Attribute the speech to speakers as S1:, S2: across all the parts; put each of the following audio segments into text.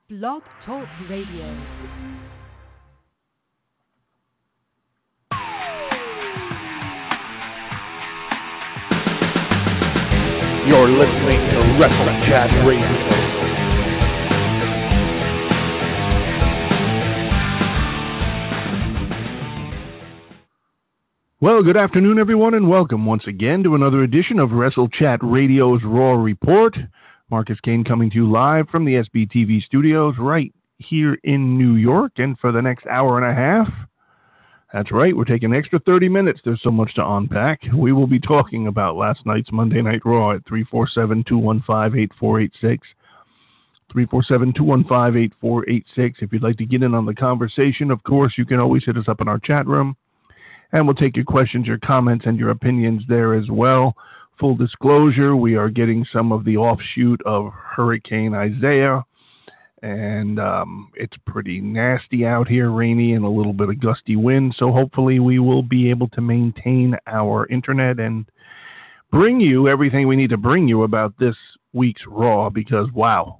S1: Blog Talk Radio.
S2: You're listening to Wrestle Chat Radio. Well, good afternoon, everyone, and welcome once again to another edition of Wrestle Chat Radio's Raw Report. Marcus Kane coming to you live from the SBTV studios right here in New York, and for the next hour and a half, that's right, we're taking an extra 30 minutes. There's so much to unpack. We will be talking about last night's Monday Night Raw at 347-215-8486. 347-215-8486. If you'd like to get in on the conversation, of course, you can always hit us up in our chat room, and we'll take your questions, your comments, and your opinions there as well. Full disclosure, we are getting some of the offshoot of Hurricane Isaiah, and it's pretty nasty out here, rainy and a little bit of gusty wind, so hopefully we will be able to maintain our internet and bring you everything we need to bring you about this week's Raw, because wow,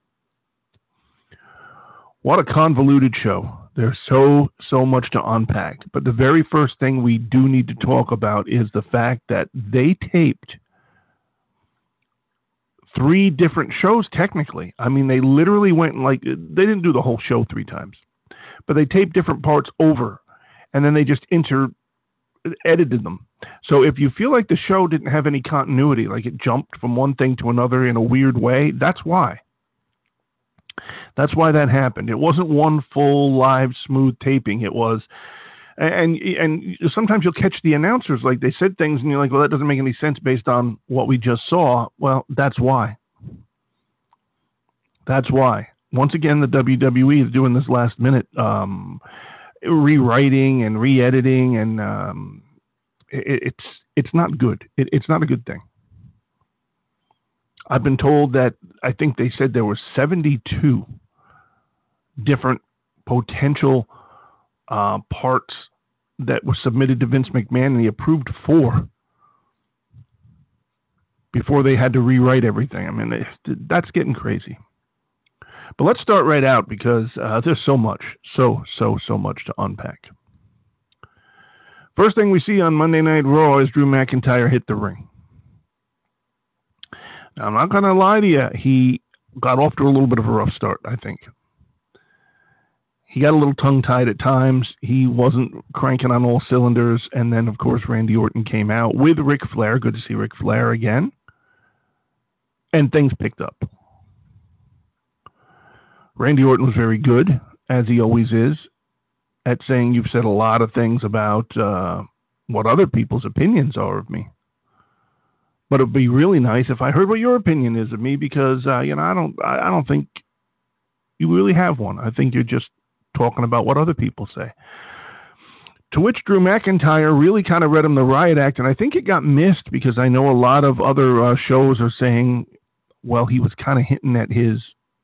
S2: what a convoluted show. There's so much to unpack. But the very first thing we do need to talk about is the fact that they taped 3 different shows, technically. I mean, they literally went and, they didn't do the whole show 3 times. But they taped different parts over, and then they just edited them. So if you feel like the show didn't have any continuity, like it jumped from one thing to another in a weird way, that's why. That's why that happened. It wasn't one full live smooth taping. It was, and sometimes you'll catch the announcers, like they said things and you're like, well, that doesn't make any sense based on what we just saw. Well, that's why. That's why. Once again, the WWE is doing this last minute rewriting and re-editing, and it's not good. It's not a good thing. I've been told that I think they said there were 72 different potential parts that were submitted to Vince McMahon, and he approved 4 before they had to rewrite everything. I mean, that's getting crazy. But let's start right out, because there's so much to unpack. First thing we see on Monday Night Raw is Drew McIntyre hit the ring. Now, I'm not going to lie to you, he got off to a little bit of a rough start, I think. He got a little tongue-tied at times. He wasn't cranking on all cylinders. And then, of course, Randy Orton came out with Ric Flair. Good to see Ric Flair again. And things picked up. Randy Orton was very good, as he always is, at saying you've said a lot of things about what other people's opinions are of me. But it'd be really nice if I heard what your opinion is of me, because I don't think you really have one. I think you're just talking about what other people say. To which Drew McIntyre really kind of read him the riot act, and I think it got missed because I know a lot of other shows are saying, well, he was kind of hinting at his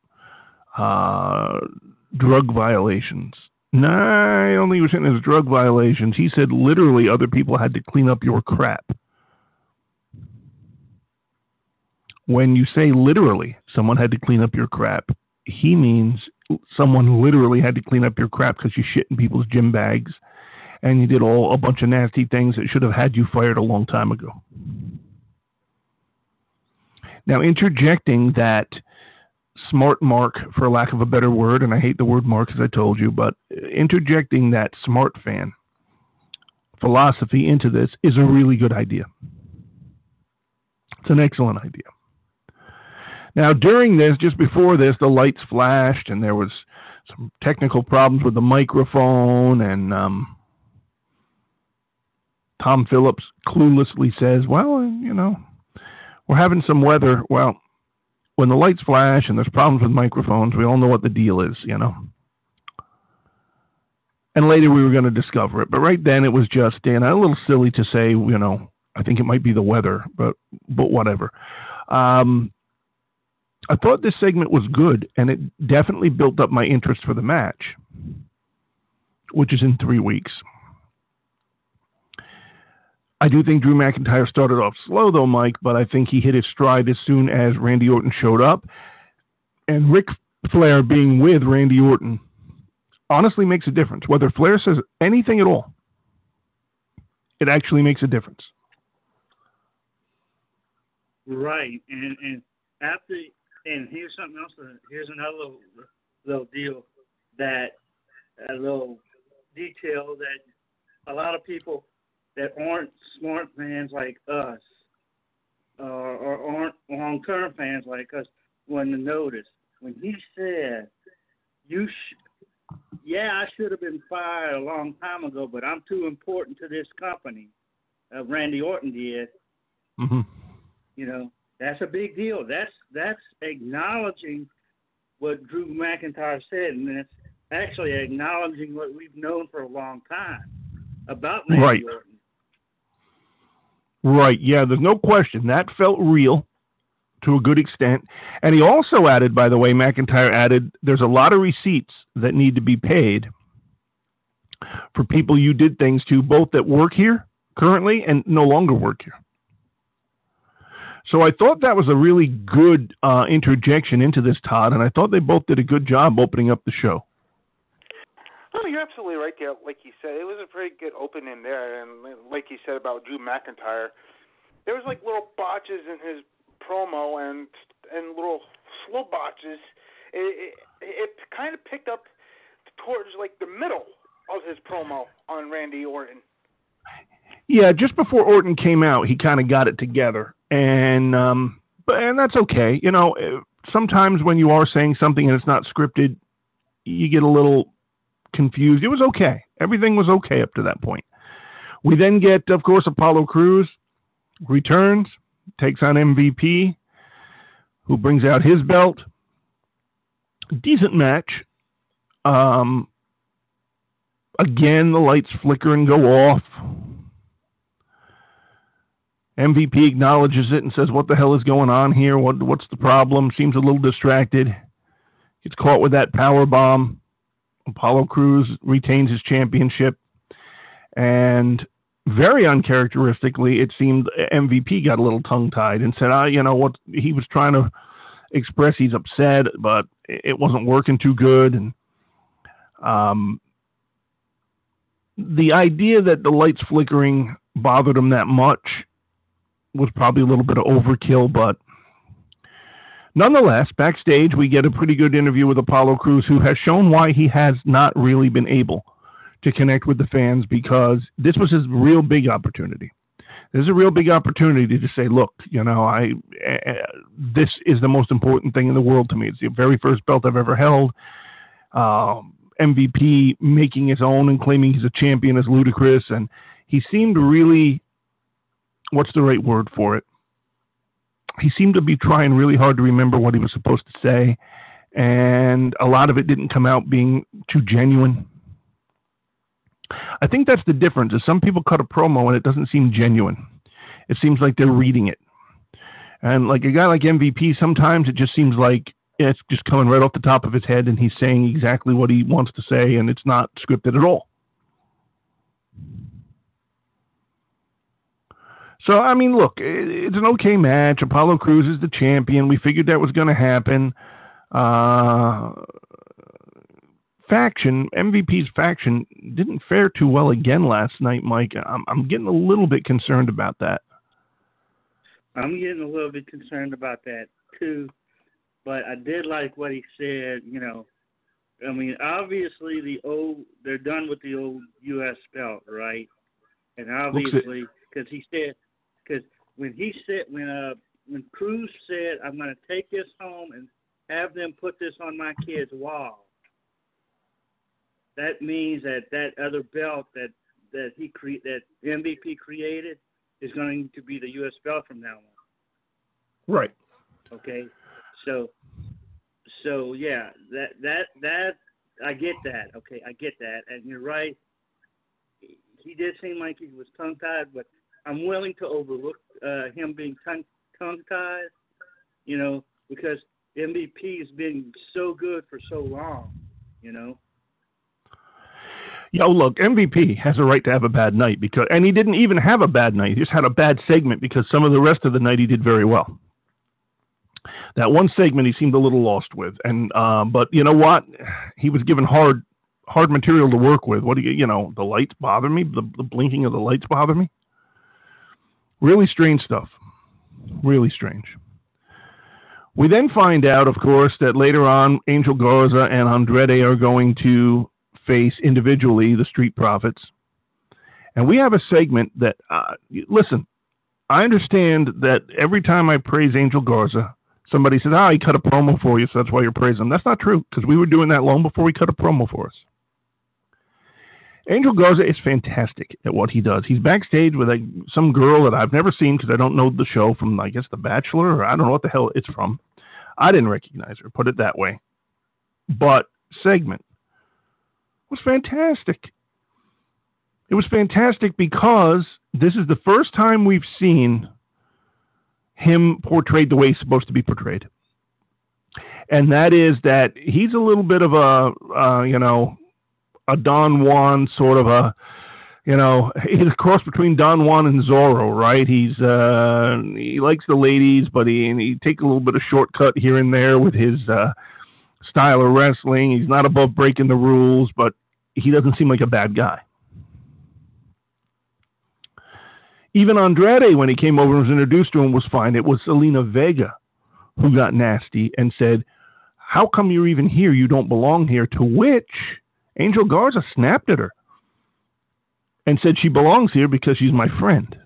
S2: drug violations. No, I don't think he was hinting at his drug violations. He said literally other people had to clean up your crap. When you say literally someone had to clean up your crap, he means someone literally had to clean up your crap because you shit in people's gym bags and you did a bunch of nasty things that should have had you fired a long time ago. Now, interjecting that smart mark, for lack of a better word, and I hate the word mark as I told you, but interjecting that smart fan philosophy into this is a really good idea. It's an excellent idea. Now, during this, just before this, the lights flashed, and there was some technical problems with the microphone, and Tom Phillips cluelessly says, well, we're having some weather. Well, when the lights flash and there's problems with microphones, we all know what the deal is, And later we were going to discover it. But right then it was just, a little silly to say, I think it might be the weather, but whatever. I thought this segment was good, and it definitely built up my interest for the match, which is in 3 weeks. I do think Drew McIntyre started off slow, though, Mike, but I think he hit his stride as soon as Randy Orton showed up. And Flair being with Randy Orton honestly makes a difference. Whether Flair says anything at all, it actually makes a difference.
S3: Right, and after, and here's something else. Here's another little deal, a little detail that a lot of people that aren't smart fans like us, or aren't long-term fans like us, wouldn't notice. When he said, I should have been fired a long time ago, but I'm too important to this company. Randy Orton did.
S2: Mm-hmm.
S3: You know, that's a big deal. That's acknowledging what Drew McIntyre said, and it's actually acknowledging what we've known for a long time about Randy Orton.
S2: Right, yeah, there's no question. That felt real to a good extent. And he also added, by the way, McIntyre added, there's a lot of receipts that need to be paid for people you did things to, both that work here currently and no longer work here. So I thought that was a really good interjection into this, Todd, and I thought they both did a good job opening up the show.
S4: Oh, you're absolutely right there. Like you said, it was a very good opening there, and like you said about Drew McIntyre, there was like little botches in his promo and little slow botches. It kind of picked up towards like the middle of his promo on Randy Orton.
S2: Yeah, just before Orton came out, he kind of got it together, and that's okay. You know, sometimes when you are saying something and it's not scripted, you get a little confused. It was okay. Everything was okay up to that point. We then get, of course, Apollo Crews returns, takes on MVP, who brings out his belt. Decent match. Again, the lights flicker and go off. MVP acknowledges it and says, what the hell is going on here? What's the problem? Seems a little distracted. Gets caught with that power bomb. Apollo Crews retains his championship. And very uncharacteristically, it seemed MVP got a little tongue-tied and said, what he was trying to express, he's upset, but it wasn't working too good. And the idea that the lights flickering bothered him that much was probably a little bit of overkill, but nonetheless, backstage, we get a pretty good interview with Apollo Crews, who has shown why he has not really been able to connect with the fans, because this was his real big opportunity. There's a real big opportunity to say, look, this is the most important thing in the world to me. It's the very first belt I've ever held. MVP making his own and claiming he's a champion is ludicrous, and he seemed really, what's the right word for it? He seemed to be trying really hard to remember what he was supposed to say, and a lot of it didn't come out being too genuine. I think that's the difference, is some people cut a promo and it doesn't seem genuine. It seems like they're reading it. And like a guy like MVP, sometimes it just seems like it's just coming right off the top of his head and he's saying exactly what he wants to say, and it's not scripted at all. So, I mean, look, it's an okay match. Apollo Crews is the champion. We figured that was going to happen. MVP's faction didn't fare too well again last night, Mike. I'm getting a little bit concerned about that.
S3: I'm getting a little bit concerned about that, too. But I did like what he said, I mean, obviously they're done with the old U.S. belt, right? And obviously, because when Crews said, I'm going to take this home and have them put this on my kid's wall, that means that other belt that MVP created is going to be the U.S. belt from now on.
S2: Right.
S3: Okay. So yeah, that I get that. Okay, I get that, and you're right. He did seem like he was tongue-tied, but I'm willing to overlook him being tongue-tied, because MVP has been so good for so long,
S2: Yo, look, MVP has a right to have a bad night, and he didn't even have a bad night. He just had a bad segment because some of the rest of the night he did very well. That one segment he seemed a little lost with, and but you know what? He was given hard material to work with. What do you know? The lights bother me. The blinking of the lights bother me. Really strange stuff. Really strange. We then find out, of course, that later on, Angel Garza and Andrade are going to face individually the Street Profits. And we have a segment that, listen, I understand that every time I praise Angel Garza, somebody says, he cut a promo for you, so that's why you're praising him. That's not true, because we were doing that long before he cut a promo for us. Angel Garza is fantastic at what he does. He's backstage with some girl that I've never seen because I don't know the show from, I guess, The Bachelor, or I don't know what the hell it's from. I didn't recognize her, put it that way. But segment was fantastic. It was fantastic because this is the first time we've seen him portrayed the way he's supposed to be portrayed. And that is that he's a little bit of a Don Juan sort of he's a cross between Don Juan and Zorro, right? He likes the ladies, but he takes a little bit of shortcut here and there with his style of wrestling. He's not above breaking the rules, but he doesn't seem like a bad guy. Even Andrade, when he came over and was introduced to him, was fine. It was Zelina Vega who got nasty and said, "How come you're even here? You don't belong here." To which Angel Garza snapped at her and said she belongs here because she's my friend.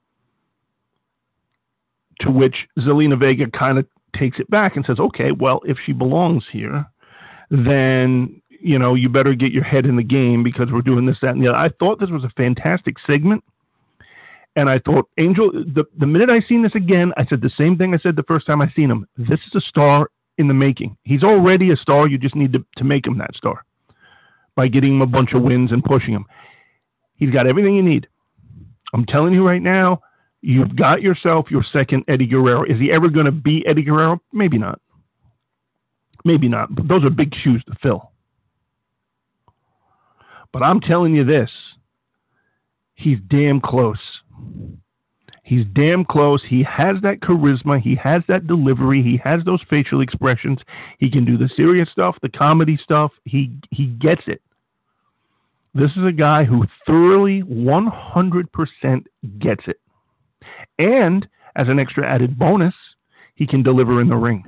S2: To which Zelina Vega kind of takes it back and says, okay, well, if she belongs here, then, you better get your head in the game because we're doing this, that, and the other. I thought this was a fantastic segment. And I thought, Angel, the minute I seen this again, I said the same thing I said the first time I seen him. This is a star in the making. He's already a star. You just need to make him that star by getting him a bunch of wins and pushing him. He's got everything you need. I'm telling you right now, you've got yourself your second Eddie Guerrero. Is he ever going to be Eddie Guerrero? Maybe not. Maybe not. But those are big shoes to fill. But I'm telling you this, he's damn close. He's damn close. He has that charisma. He has that delivery. He has those facial expressions. He can do the serious stuff, the comedy stuff. He gets it. This is a guy who thoroughly 100% gets it. And as an extra added bonus, he can deliver in the ring.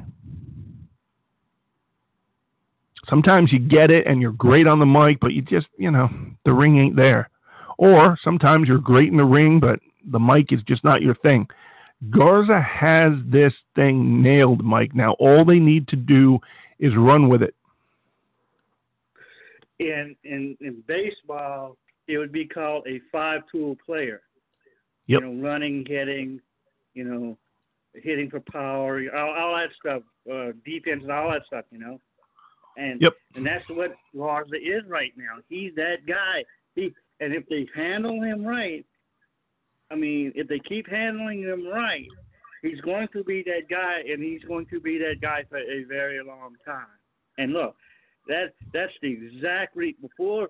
S2: Sometimes you get it and you're great on the mic, but you just, the ring ain't there. Or sometimes you're great in the ring, but the mic is just not your thing. Garza has this thing nailed, Mike. Now all they need to do is run with it.
S3: In baseball, it would be called a five-tool player.
S2: Yep.
S3: Running, hitting, hitting for power, all that stuff, defense and all that stuff, And
S2: yep.
S3: And that's what Garza is right now. He's that guy. And if they handle him right, if they keep handling him right, he's going to be that guy, and he's going to be that guy for a very long time. And look, that's the exact before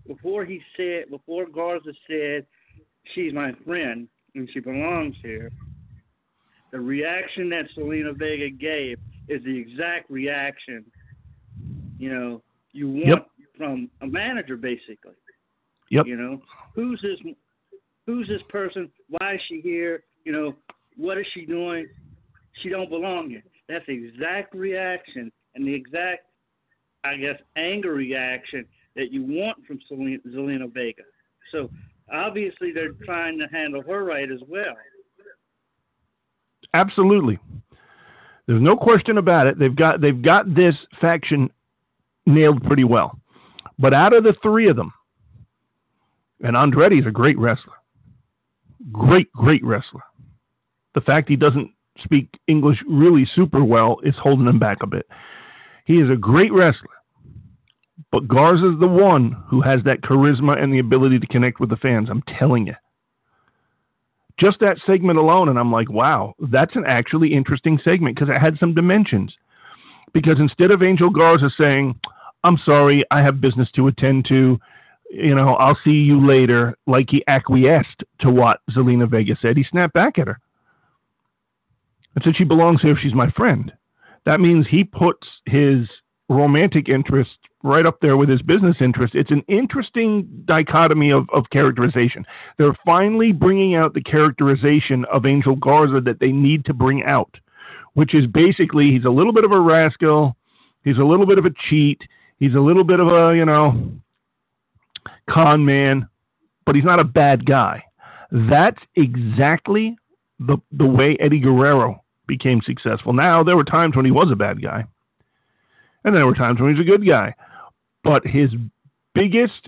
S3: Garza said she's my friend and she belongs here, the reaction that Zelina Vega gave is the exact reaction you want
S2: yep.
S3: from a manager, basically.
S2: Yep.
S3: Who's this person? Why is she here? What is she doing? She don't belong here. That's the exact reaction and the exact, I guess, anger reaction that you want from Zelina Vega. So obviously they're trying to handle her right as well.
S2: Absolutely. There's no question about it. They've got this faction nailed pretty well. But out of the three of them, and Andretti's a great wrestler. Great wrestler. The fact he doesn't speak English really super well is holding him back a bit. He is a great wrestler. But Garza's the one who has that charisma and the ability to connect with the fans. I'm telling you. Just that segment alone, and I'm like, wow, that's an actually interesting segment because it had some dimensions. Because instead of Angel Garza saying, I'm sorry, I have business to attend to, I'll see you later, like he acquiesced to what Zelina Vega said, he snapped back at her. and said she belongs here if she's my friend. That means he puts his romantic interest right up there with his business interest. It's an interesting dichotomy of characterization. They're finally bringing out the characterization of Angel Garza that they need to bring out, which is basically he's a little bit of a rascal, he's a little bit of a cheat, he's a little bit of a, con man, but he's not a bad guy. That's exactly the way Eddie Guerrero became successful. Now, there were times when he was a bad guy, and there were times when he was a good guy. But his biggest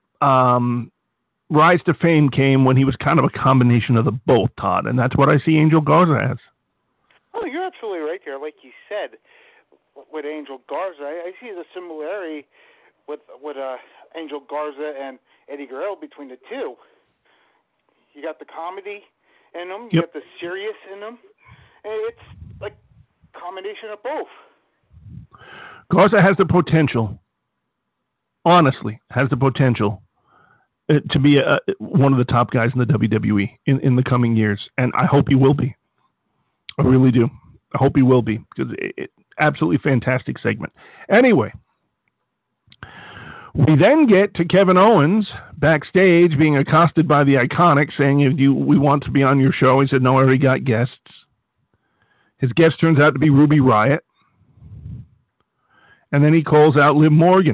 S2: rise to fame came when he was kind of a combination of the both, Todd, and that's what I see Angel Garza as.
S4: Oh, you're absolutely right there. Like you said, with Angel Garza, I see the similarity with Angel Garza and Eddie Guerrero between the two. You got the comedy in them, you got the serious in them, and it's like a combination of both.
S2: Garza has the potential, honestly, to be one of the top guys in the WWE in the coming years, and I hope he will be. I really do. I hope he will be, because it's absolutely fantastic segment. Anyway, we then get to Kevin Owens backstage being accosted by the Iconics saying, we want to be on your show. He said, no, I already got guests. His guest turns out to be Ruby Riott. And then he calls out Liv Morgan.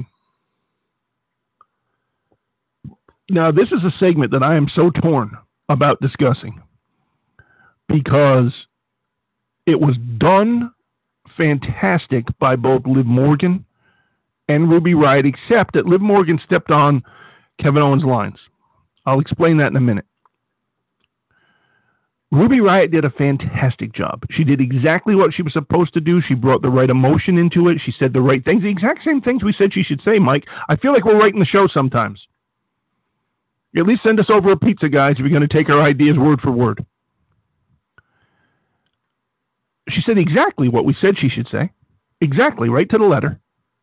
S2: Now, this is a segment that I am so torn about discussing because it was done fantastic by both Liv Morgan and Ruby Riott, except that Liv Morgan stepped on Kevin Owens' lines. I'll explain that in a minute. Ruby Riott did a fantastic job. She did exactly what she was supposed to do. She brought the right emotion into it. She said the right things, the exact same things we said she should say, Mike. I feel like we're writing the show sometimes. At least send us over a pizza, guys, if you're going to take our ideas word for word. She said exactly what we said she should say. Exactly, right to the letter.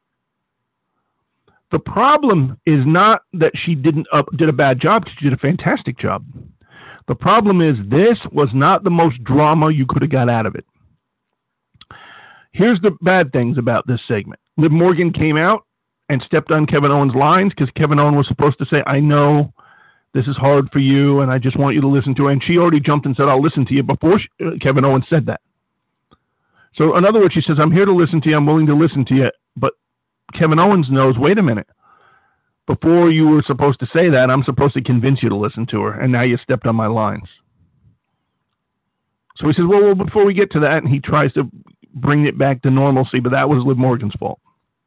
S2: The problem is not that she did a bad job. She did a fantastic job. The problem is this was not the most drama you could have got out of it. Here's the bad things about this segment. Liv Morgan came out and stepped on Kevin Owens' lines because Kevin Owens was supposed to say, I know this is hard for you and I just want you to listen to it. And she already jumped and said, I'll listen to you before Kevin Owens said that. So in other words, she says, I'm here to listen to you. I'm willing to listen to you. But Kevin Owens knows, wait a minute. Before you were supposed to say that, I'm supposed to convince you to listen to her, and now you stepped on my lines. So he says, well, before we get to that, and he tries to bring it back to normalcy, but that was Liv Morgan's fault.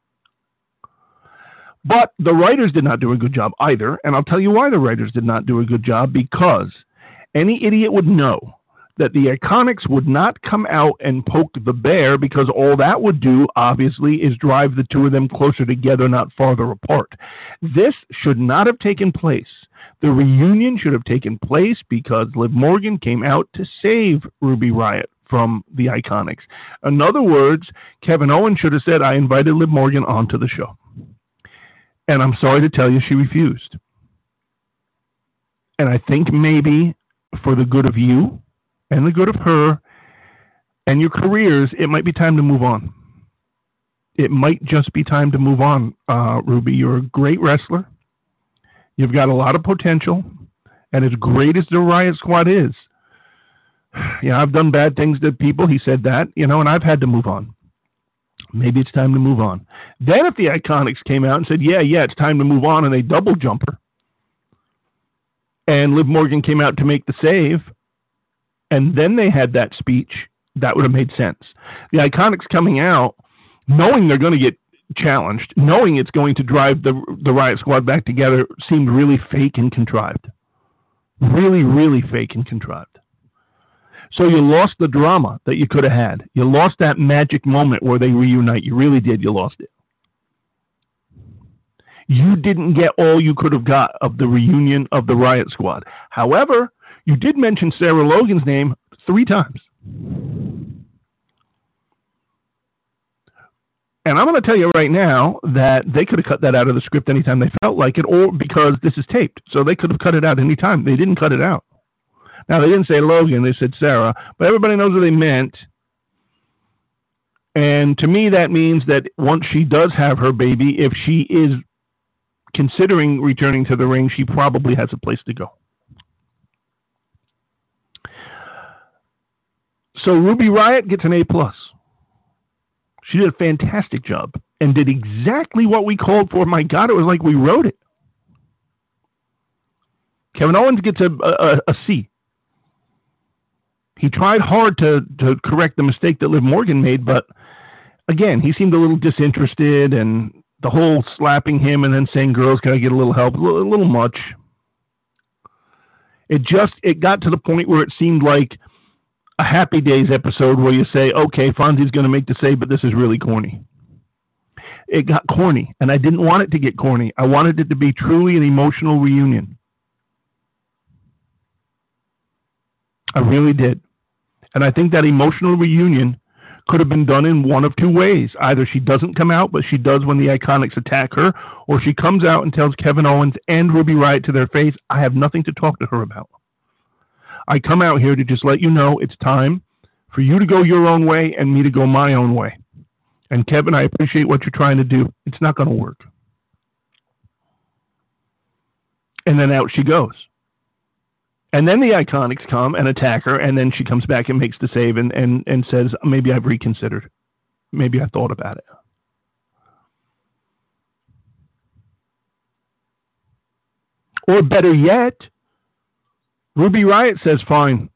S2: But the writers did not do a good job either, and I'll tell you why the writers did not do a good job, because any idiot would know that the Iconics would not come out and poke the bear, because all that would do, obviously, is drive the two of them closer together, not farther apart. This should not have taken place. The reunion should have taken place because Liv Morgan came out to save Ruby Riott from the Iconics. In other words, Kevin Owens should have said, I invited Liv Morgan onto the show. And I'm sorry to tell you, she refused. And I think maybe for the good of you, and the good of her, and your careers, it might be time to move on. It might just be time to move on, Ruby. You're a great wrestler. You've got a lot of potential, and as great as the Riott Squad is, I've done bad things to people. He said that, and I've had to move on. Maybe it's time to move on. Then if the Iconics came out and said, yeah, it's time to move on, and they double jump her, and Liv Morgan came out to make the save, and then they had that speech, that would have made sense. The Iconics coming out, knowing they're going to get challenged, knowing it's going to drive the Riott Squad back together, seemed really fake and contrived. Really, really fake and contrived. So you lost the drama that you could have had. You lost that magic moment where they reunite. You really did. You lost it. You didn't get all you could have got of the reunion of the Riott Squad. However, you did mention Sarah Logan's name 3 times. And I'm going to tell you right now that they could have cut that out of the script anytime they felt like it, or because this is taped. So they could have cut it out anytime. They didn't cut it out. Now, they didn't say Logan, they said Sarah, but everybody knows what they meant. And to me, that means that once she does have her baby, if she is considering returning to the ring, she probably has a place to go. So Ruby Riott gets an A+. She did a fantastic job and did exactly what we called for. My God, it was like we wrote it. Kevin Owens gets a C. He tried hard to correct the mistake that Liv Morgan made, but again, he seemed a little disinterested, and the whole slapping him and then saying, girls, can I get a little help? A little much. It got to the point where it seemed like a Happy Days episode where you say, okay, Fonzie's going to make the save, but this is really corny. It got corny, and I didn't want it to get corny. I wanted it to be truly an emotional reunion. I really did. And I think that emotional reunion could have been done in one of two ways. Either she doesn't come out, but she does when the Iconics attack her, or she comes out and tells Kevin Owens and Ruby Riott to their face, I have nothing to talk to her about. I come out here to just let you know it's time for you to go your own way and me to go my own way. And Kevin, I appreciate what you're trying to do. It's not going to work. And then out she goes. And then the Iconics come and attack her, and then she comes back and makes the save and says, maybe I've reconsidered. Maybe I thought about it. Or better yet, Ruby Riott says, fine,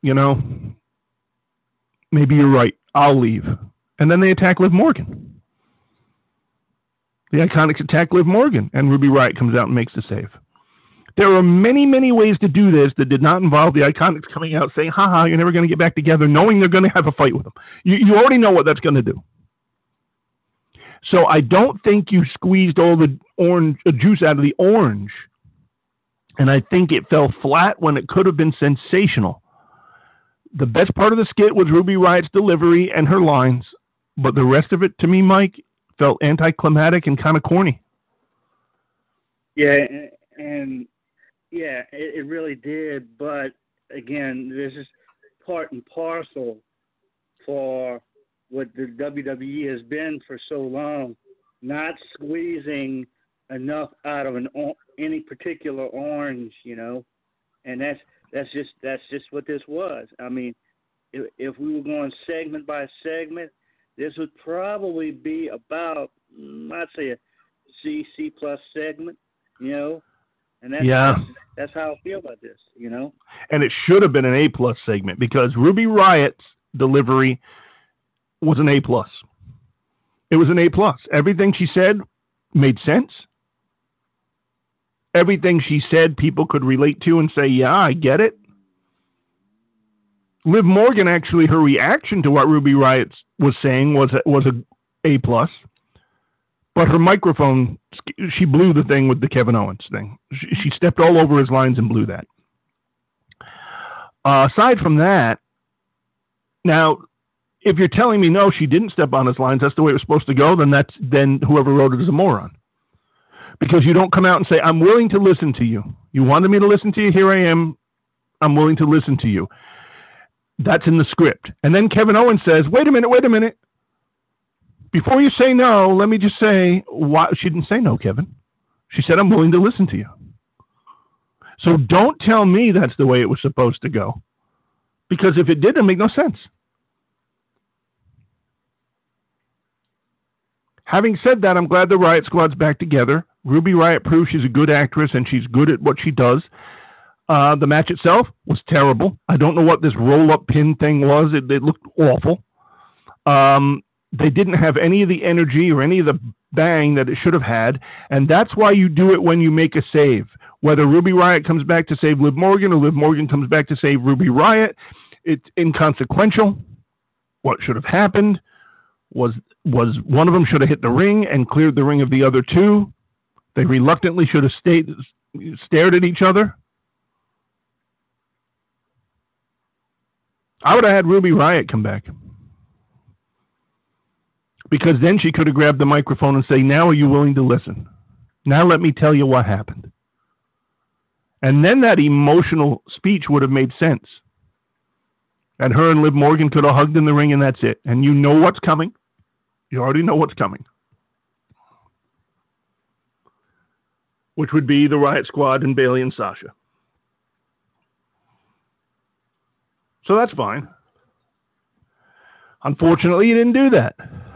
S2: maybe you're right. I'll leave. And then they attack Liv Morgan. The Iconics attack Liv Morgan, and Ruby Riott comes out and makes the save. There are many, many ways to do this that did not involve the Iconics coming out saying, haha, you're never going to get back together, knowing they're going to have a fight with them. You already know what that's going to do. So I don't think you squeezed all the juice out of the orange. And I think it fell flat when it could have been sensational. The best part of the skit was Ruby Riott's delivery and her lines. But the rest of it, to me, Mike, felt anticlimactic and kind of corny.
S3: Yeah, and yeah, it really did. But again, this is part and parcel for what the WWE has been for so long, not squeezing enough out of any particular orange, and that's just what this was. I mean, if we were going segment by segment, this would probably be about, I'd say, a C+ segment, and that's how I feel about this,
S2: And it should have been an A+ segment because Ruby Riott's delivery was an A+. It was an A+. Everything she said made sense. Everything she said people could relate to and say, yeah, I get it. Liv Morgan, actually, her reaction to what Ruby Riott was saying was a A+. But her microphone, she blew the thing with the Kevin Owens thing. She stepped all over his lines and blew that. Aside from that, now, if you're telling me, no, she didn't step on his lines, that's the way it was supposed to go, then whoever wrote it is a moron. Because you don't come out and say, I'm willing to listen to you. You wanted me to listen to you, here I am. I'm willing to listen to you. That's in the script. And then Kevin Owens says, wait a minute. Before you say no, let me just say, why? She didn't say no, Kevin. She said, I'm willing to listen to you. So don't tell me that's the way it was supposed to go. Because if it did, it make no sense. Having said that, I'm glad the Riott Squad's back together. Ruby Riott proves she's a good actress and she's good at what she does. The match itself was terrible. I don't know what this roll-up pin thing was. It looked awful. They didn't have any of the energy or any of the bang that it should have had, and that's why you do it when you make a save. Whether Ruby Riott comes back to save Liv Morgan or Liv Morgan comes back to save Ruby Riott, it's inconsequential. What should have happened was one of them should have hit the ring and cleared the ring of the other two. They reluctantly should have stared at each other. I would have had Ruby Riott come back. Because then she could have grabbed the microphone and say, now are you willing to listen? Now let me tell you what happened. And then that emotional speech would have made sense. And her and Liv Morgan could have hugged in the ring, and that's it. And you know what's coming. You already know what's coming. Which would be the Riot Squad and Bayley and Sasha. So that's fine. Unfortunately, you didn't do that.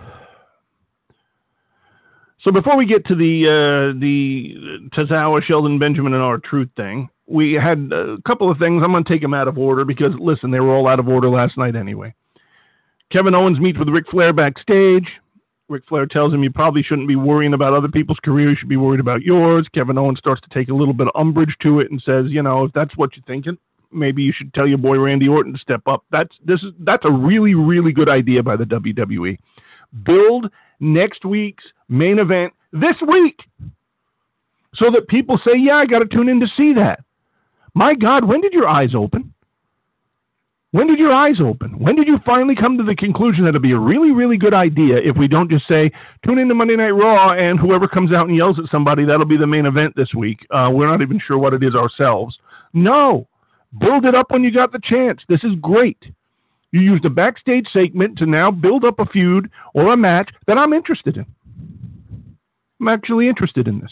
S2: So before we get to the Tozawa, Sheldon Benjamin, and R-Truth thing, we had a couple of things. I'm going to take them out of order because, listen, they were all out of order last night anyway. Kevin Owens meets with Ric Flair backstage. Ric Flair tells him you probably shouldn't be worrying about other people's careers. You should be worried about yours. Kevin Owens starts to take a little bit of umbrage to it and says, you know, if that's what you're thinking, maybe you should tell your boy Randy Orton to step up. That's a really, really good idea by the WWE. Build next week's main event this week so that people say, yeah, I got to tune in to see that. My God, when did your eyes open? When did your eyes open? When did you finally come to the conclusion that it'd be a really, really good idea if we don't just say, tune into Monday Night Raw and whoever comes out and yells at somebody, that'll be the main event this week. We're not even sure what it is ourselves. No. Build it up when you got the chance. This is great. You used a backstage segment to now build up a feud or a match that I'm interested in. I'm actually interested in this.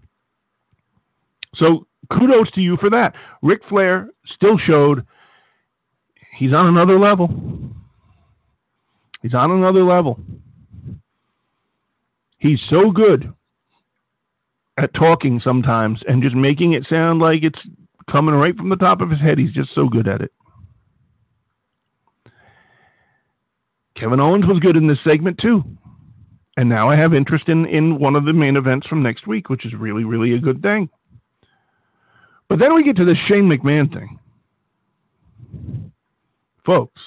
S2: So kudos to you for that. Ric Flair still showed he's on another level. He's on another level. He's so good at talking sometimes and just making it sound like it's coming right from the top of his head. He's just so good at it. Kevin Owens was good in this segment too. And now I have interest in one of the main events from next week, which is really, really a good thing. But then we get to this Shane McMahon thing. Folks,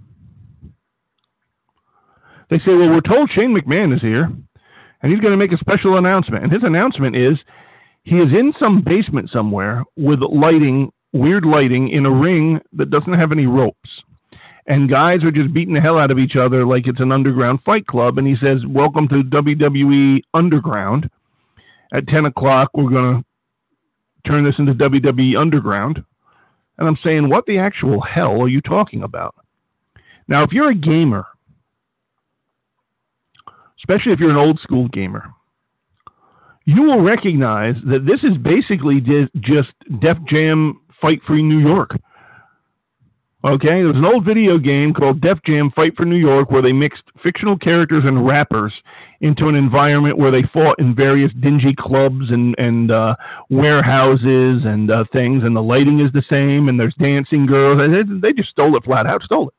S2: they say, well, we're told Shane McMahon is here, and he's going to make a special announcement. And his announcement is he is in some basement somewhere with lighting, weird lighting, in a ring that doesn't have any ropes. And guys are just beating the hell out of each other like it's an underground fight club. And he says, welcome to WWE Underground. At 10 o'clock, we're going to turn this into WWE Underground. And I'm saying, what the actual hell are you talking about? Now, if you're a gamer, especially if you're an old school gamer, you will recognize that this is basically just Def Jam Fight for New York. Okay, there was an old video game called Def Jam Fight for New York where they mixed fictional characters and rappers into an environment where they fought in various dingy clubs and warehouses and things, and the lighting is the same, and there's dancing girls, and they just stole it, flat out stole it.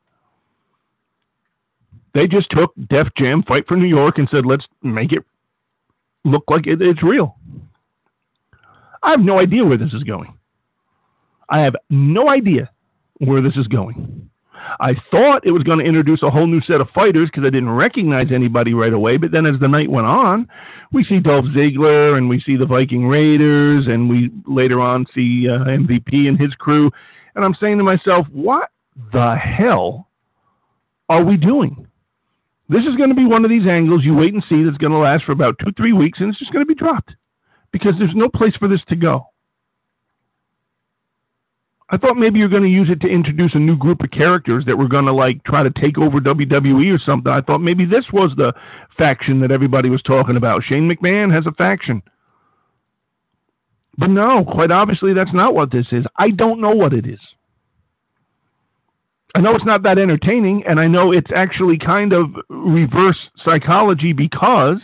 S2: They just took Def Jam Fight for New York and said, let's make it look like it's real. I have no idea where this is going. I have no idea where this is going. I thought it was going to introduce a whole new set of fighters because I didn't recognize anybody right away, but then as the night went on, we see Dolph Ziggler and we see the Viking Raiders and we later on see MVP and his crew, and I'm saying to myself, what the hell are we doing? This is going to be one of these angles you wait and see that's going to last for about 2-3 weeks, and it's just going to be dropped because there's no place for this to go. I thought maybe you're going to use it to introduce a new group of characters that were going to try to take over WWE or something. I thought maybe this was the faction that everybody was talking about. Shane McMahon has a faction. But no, quite obviously that's not what this is. I don't know what it is. I know it's not that entertaining, and I know it's actually kind of reverse psychology because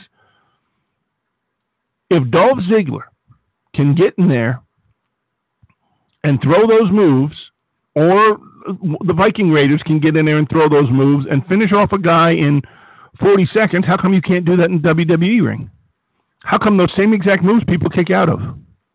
S2: if Dolph Ziggler can get in there and throw those moves, or the Viking Raiders can get in there and throw those moves and finish off a guy in 40 seconds, how come you can't do that in WWE ring? How come those same exact moves people kick out of?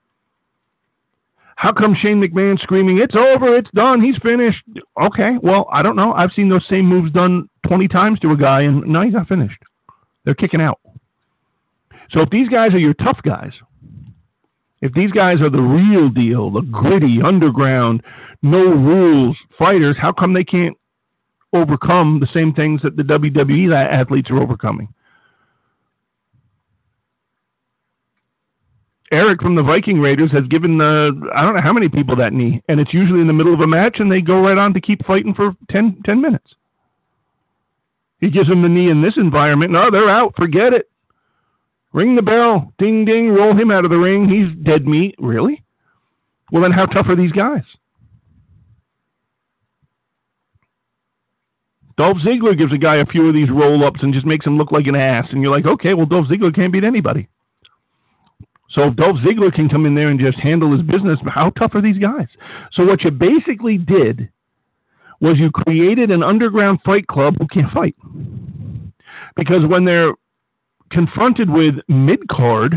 S2: How come Shane McMahon screaming, it's over, it's done, he's finished? Okay, well, I don't know. I've seen those same moves done 20 times to a guy, and no, he's not finished. They're kicking out. So if these guys are your tough guys, if these guys are the real deal, the gritty, underground, no rules fighters, how come they can't overcome the same things that the WWE athletes are overcoming? Eric from the Viking Raiders has given I don't know how many people that knee, and it's usually in the middle of a match, and they go right on to keep fighting for 10 minutes. He gives them the knee in this environment. No, they're out. Forget it. Ring the bell. Ding, ding. Roll him out of the ring. He's dead meat. Really? Well, then how tough are these guys? Dolph Ziggler gives a guy a few of these roll-ups and just makes him look like an ass. And you're like, okay, well, Dolph Ziggler can't beat anybody. So if Dolph Ziggler can come in there and just handle his business, how tough are these guys? So what you basically did was you created an underground fight club who can't fight. Because when they're confronted with mid-card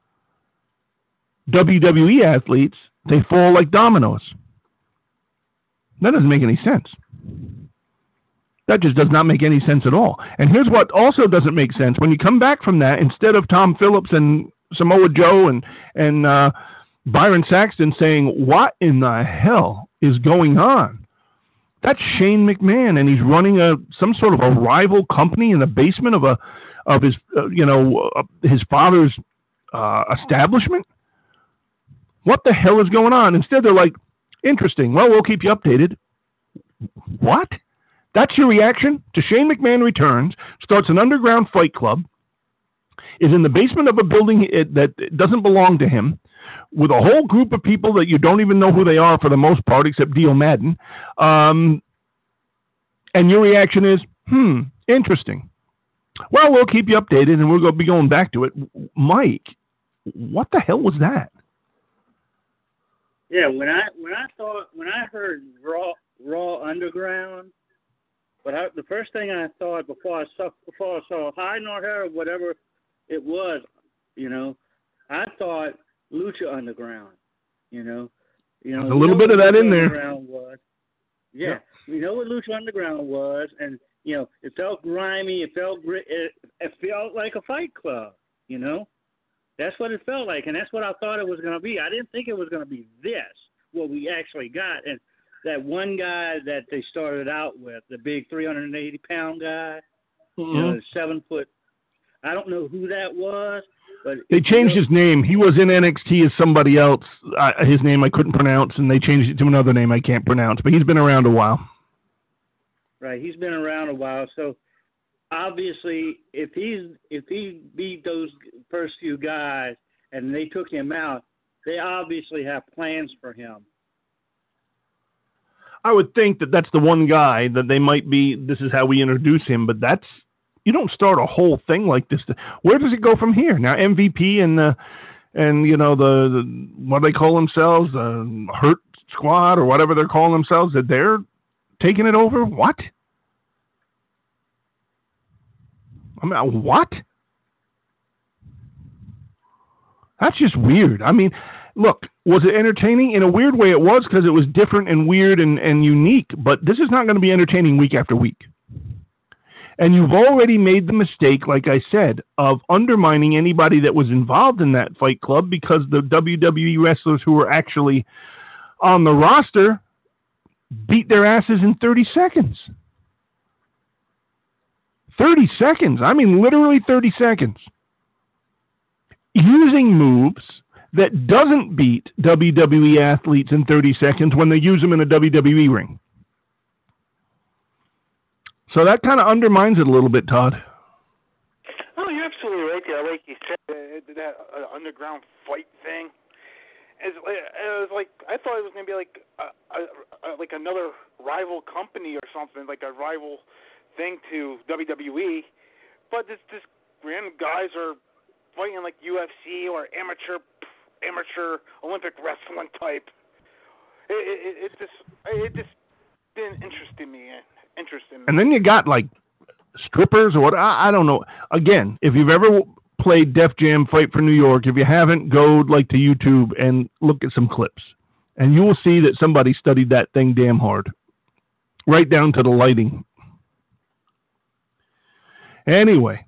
S2: WWE athletes, they fall like dominoes. That doesn't make any sense. That just does not make any sense at all. And here's what also doesn't make sense. When you come back from that, instead of Tom Phillips and Samoa Joe and Byron Saxton saying, what in the hell is going on? That's Shane McMahon, and he's running some sort of a rival company in the basement of his father's establishment. What the hell is going on? Instead, they're like, interesting. Well, we'll keep you updated. What? That's your reaction to Shane McMahon returns, starts an underground fight club, is in the basement of a building that doesn't belong to him, with a whole group of people that you don't even know who they are for the most part, except Dio Madden. And your reaction is, interesting. Well, we'll keep you updated, and we're going to be going back to it. Mike, what the hell was that?
S3: Yeah, when I heard Raw Underground, the first thing I thought before I saw Hyde nor Hair or whatever it was, I thought Lucha Underground, a
S2: little bit of that in there.
S3: Was. Yeah, you know what Lucha Underground was, and it felt grimy, it felt like a fight club, That's what it felt like, and that's what I thought it was going to be. I didn't think it was going to be what we actually got. And that one guy that they started out with, the big 380-pound guy, 7 foot. I don't know who that was, but
S2: they changed his name. He was in NXT as somebody else. His name I couldn't pronounce, and they changed it to another name I can't pronounce. But he's been around a while.
S3: Right, he's been around a while. So obviously, if he beat those first few guys and they took him out, they obviously have plans for him.
S2: I would think that that's the one guy that they might be, this is how we introduce him, but you don't start a whole thing like this. Where does it go from here? Now MVP and the what do they call themselves, the Hurt Squad or whatever they're calling themselves, that they're taking it over? What? I mean, what? That's just weird. I mean, look, was it entertaining? In a weird way it was, because it was different and weird and unique, but this is not going to be entertaining week after week. And you've already made the mistake, like I said, of undermining anybody that was involved in that fight club, because the WWE wrestlers who were actually on the roster beat their asses in 30 seconds. 30 seconds. I mean, literally 30 seconds. Using moves that doesn't beat WWE athletes in 30 seconds when they use them in a WWE ring. So that kind of undermines it a little bit, Todd.
S4: Oh, you're absolutely right there. Like you said, that underground fight thing. It was like, I thought it was going to be like another rival company or something, like a rival thing to WWE. But this random guys are fighting like UFC or amateur Olympic wrestling type. It just didn't interest me.
S2: And then you got like strippers or what? I don't know. Again, if you've ever played Def Jam Fight for New York, if you haven't, go to YouTube and look at some clips, and you will see that somebody studied that thing damn hard, right down to the lighting. Anyway,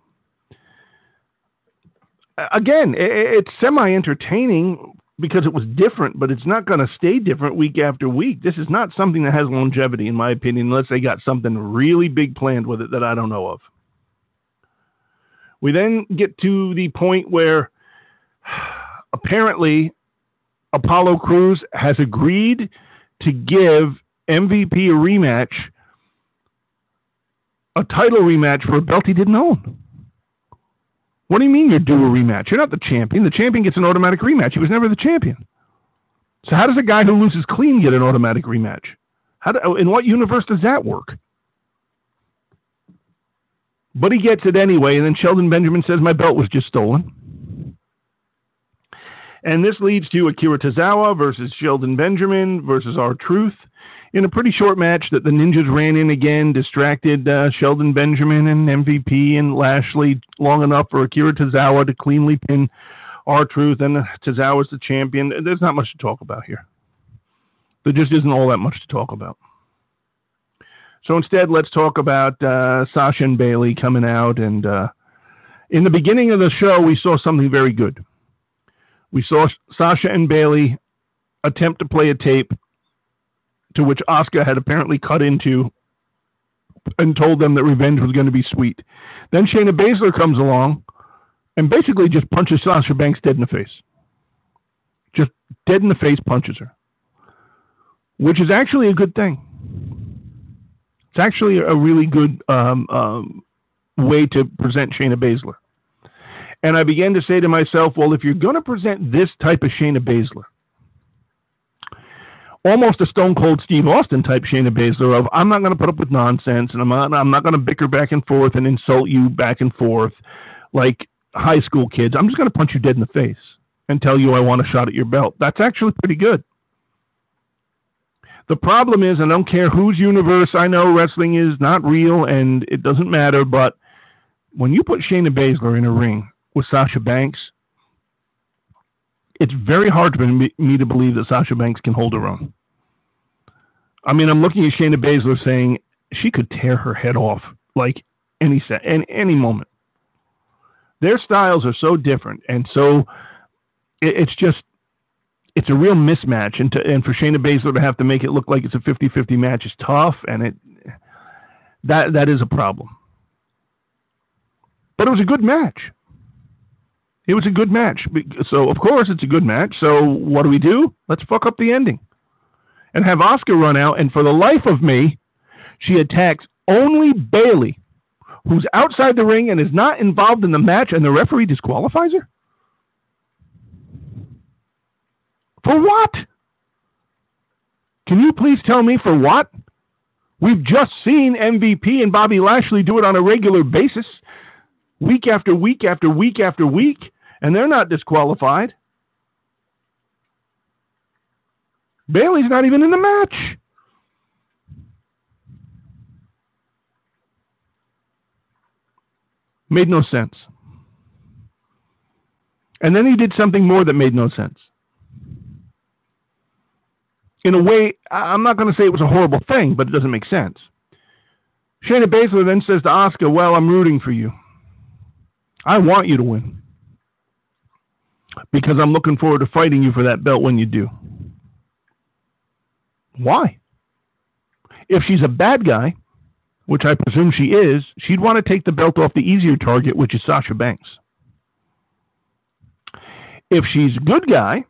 S2: again, it's semi-entertaining because it was different, but it's not going to stay different week after week. This is not something that has longevity, in my opinion, unless they got something really big planned with it that I don't know of. We then get to the point where apparently Apollo Crews has agreed to give MVP a rematch, a title rematch for a belt he didn't own. What do you mean you're due a rematch? You're not the champion. The champion gets an automatic rematch. He was never the champion. So how does a guy who loses clean get an automatic rematch? In what universe does that work? But he gets it anyway, and then Shelton Benjamin says, my belt was just stolen. And this leads to Akira Tozawa versus Shelton Benjamin versus R-Truth in a pretty short match that the Ninjas ran in again, distracted Shelton Benjamin and MVP and Lashley long enough for Akira Tozawa to cleanly pin R-Truth, and Tozawa's the champion. There's not much to talk about here. There just isn't all that much to talk about. So instead, let's talk about Sasha and Bayley coming out. And in the beginning of the show, we saw something very good. We saw Sasha and Bayley attempt to play a tape to which Asuka had apparently cut into and told them that revenge was going to be sweet. Then Shayna Baszler comes along and basically just punches Sasha Banks dead in the face. Just dead in the face punches her. Which is actually a good thing. It's actually a really good way to present Shayna Baszler. And I began to say to myself, well, if you're going to present this type of Shayna Baszler, almost a Stone Cold Steve Austin type Shayna Baszler of, I'm not going to put up with nonsense, and I'm not going to bicker back and forth and insult you back and forth like high school kids. I'm just going to punch you dead in the face and tell you I want a shot at your belt. That's actually pretty good. The problem is, I don't care whose universe, I know wrestling is not real and it doesn't matter, but when you put Shayna Baszler in a ring with Sasha Banks, it's very hard for me to believe that Sasha Banks can hold her own. I mean, I'm looking at Shayna Baszler saying she could tear her head off like any moment. Their styles are so different, and so it's a real mismatch. And for Shayna Baszler to have to make it look like it's a 50-50 match is tough, and that is a problem. But it was a good match. It was a good match. So, of course, it's a good match. So, what do? Let's fuck up the ending. And have Asuka run out, and for the life of me, she attacks only Bayley, who's outside the ring and is not involved in the match, and the referee disqualifies her? For what? Can you please tell me for what? We've just seen MVP and Bobby Lashley do it on a regular basis, week after week after week after week, and they're not disqualified. Bayley's not even in the match. Made no sense. And then he did something more that made no sense. In a way, I'm not going to say it was a horrible thing, but it doesn't make sense. Shayna Baszler then says to Asuka, well, I'm rooting for you. I want you to win. Because I'm looking forward to fighting you for that belt when you do. Why? If she's a bad guy, which I presume she is, she'd want to take the belt off the easier target, which is Sasha Banks. If she's a good guy,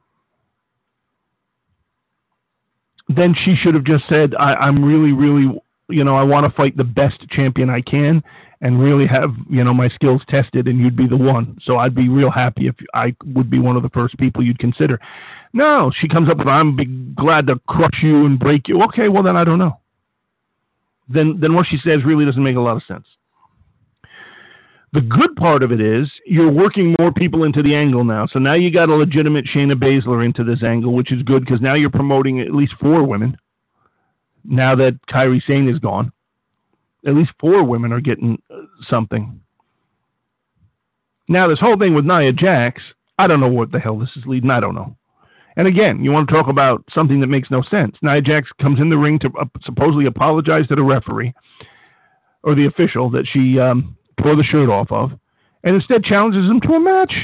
S2: then she should have just said, I'm really, really, I want to fight the best champion I can and really have, my skills tested, and you'd be the one. So I'd be real happy if I would be one of the first people you'd consider. No, she comes up with, I'm glad to crush you and break you. Okay, well, then I don't know. Then what she says really doesn't make a lot of sense. The good part of it is you're working more people into the angle now. So now you got a legitimate Shayna Baszler into this angle, which is good because now you're promoting at least 4 women. Now that Kairi Sane is gone, at least 4 women are getting something. Now this whole thing with Nia Jax, I don't know what the hell this is leading. I don't know. And again, you want to talk about something that makes no sense. Nia Jax comes in the ring to supposedly apologize to the referee or the official that she tore the shirt off of, and instead challenges him to a match.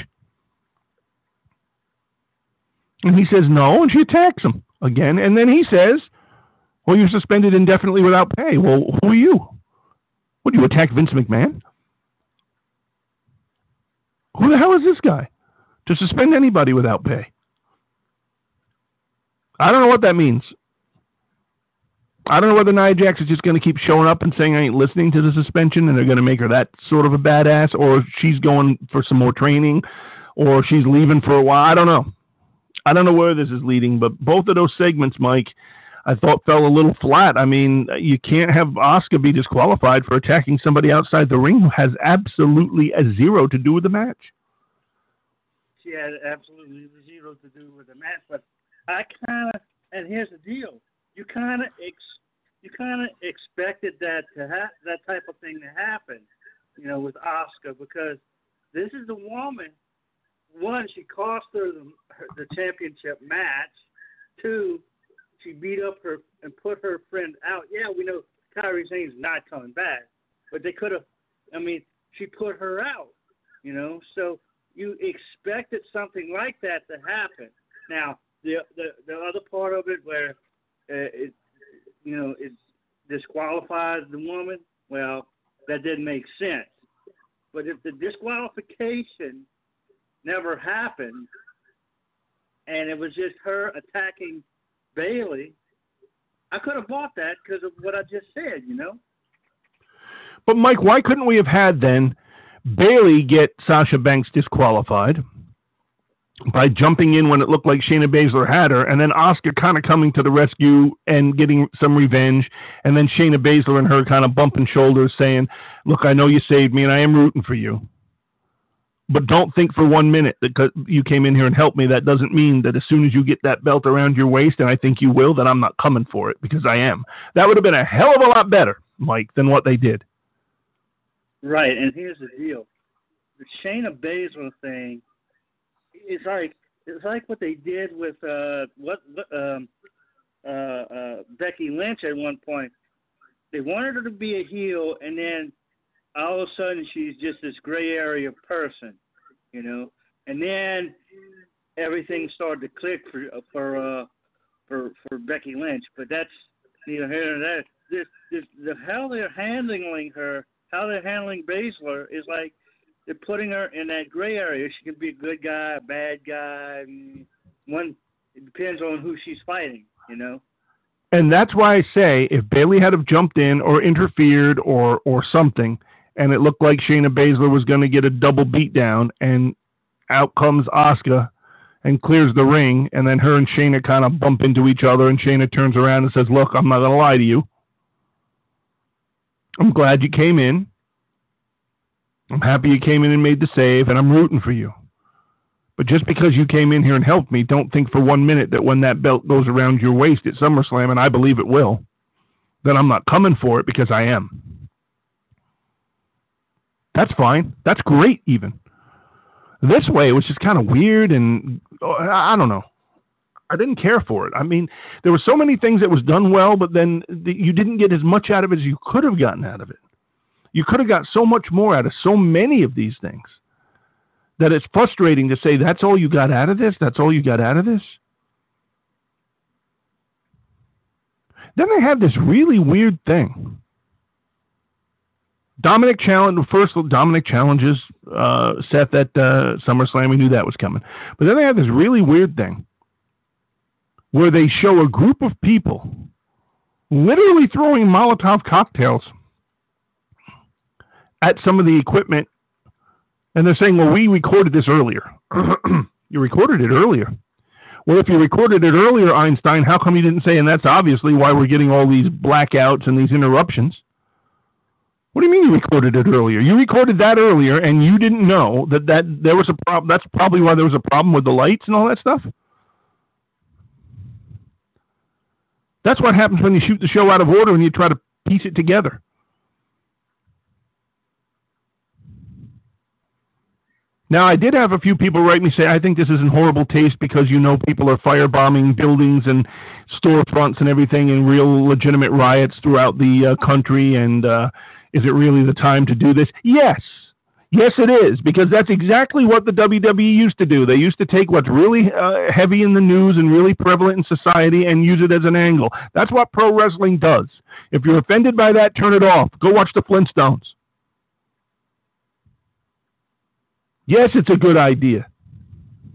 S2: And he says no, and she attacks him again. And then he says, well, you're suspended indefinitely without pay. Well, who are you? Would you attack Vince McMahon? Who the hell is this guy to suspend anybody without pay. I don't know what that means. I don't know whether Nia Jax is just going to keep showing up and saying I ain't listening to the suspension and they're going to make her that sort of a badass, or she's going for some more training, or she's leaving for a while. I don't know. I don't know where this is leading, but both of those segments, Mike, I thought fell a little flat. I mean, you can't have Asuka be disqualified for attacking somebody outside the ring who has absolutely zero to do with the match.
S3: She had absolutely zero to do with the match, but I kind of, and here's the deal. You kind of expected that that type of thing to happen, with Asuka, because this is the woman. One, she cost her the championship match. Two, she beat up her and put her friend out. Yeah, we know Kairi Sane's not coming back, but they could have. I mean, she put her out. So you expected something like that to happen. Now, the other part of it where it disqualifies the woman, well, that didn't make sense. But if the disqualification never happened and it was just her attacking Bayley, I could have bought that because of what I just said,
S2: But, Mike, why couldn't we have had then Bayley get Sasha Banks disqualified by jumping in when it looked like Shayna Baszler had her, and then Asuka kind of coming to the rescue and getting some revenge, and then Shayna Baszler and her kind of bumping shoulders saying, look, I know you saved me and I am rooting for you. But don't think for 1 minute that because you came in here and helped me, that doesn't mean that as soon as you get that belt around your waist, and I think you will, that I'm not coming for it, because I am. That would have been a hell of a lot better, Mike, than what they did.
S3: Right, and here's the deal. The Shayna Baszler thing, it's like what they did with Becky Lynch at one point. They wanted her to be a heel, and then all of a sudden she's just this gray area person, and then everything started to click for Becky Lynch. But that's neither here nor there. How they're handling her, how they're handling Baszler is like they're putting her in that gray area. She can be a good guy, a bad guy. It depends on who she's fighting,
S2: And that's why I say if Bayley had have jumped in or interfered or something, and it looked like Shayna Baszler was going to get a double beatdown, and out comes Asuka and clears the ring, and then her and Shayna kind of bump into each other, and Shayna turns around and says, look, I'm not going to lie to you. I'm glad you came in. I'm happy you came in and made the save, and I'm rooting for you. But just because you came in here and helped me, don't think for 1 minute that when that belt goes around your waist at SummerSlam, and I believe it will, that I'm not coming for it, because I am. That's fine. That's great, even. This way, it was just kind of weird, and I don't know. I didn't care for it. I mean, there were so many things that was done well, but then you didn't get as much out of it as you could have gotten out of it. You could have got so much more out of so many of these things that it's frustrating to say, that's all you got out of this? That's all you got out of this? Then they had this really weird thing. Dominic challenges Seth at SummerSlam. We knew that was coming. But then they had this really weird thing where they show a group of people literally throwing Molotov cocktails at some of the equipment, and they're saying, well, we recorded this earlier. You recorded it earlier. Well, if you recorded it earlier, Einstein, how come you didn't say, and that's obviously why we're getting all these blackouts and these interruptions? What do you mean you recorded it earlier? You recorded that earlier, and you didn't know that there was a problem. That's probably why there was a problem with the lights and all that stuff. That's what happens when you shoot the show out of order and you try to piece it together. Now, I did have a few people write me say, I think this is in horrible taste because people are firebombing buildings and storefronts and everything in real legitimate riots throughout the country, and is it really the time to do this? Yes. Yes, it is, because that's exactly what the WWE used to do. They used to take what's really heavy in the news and really prevalent in society and use it as an angle. That's what pro wrestling does. If you're offended by that, turn it off. Go watch the Flintstones. Yes, it's a good idea.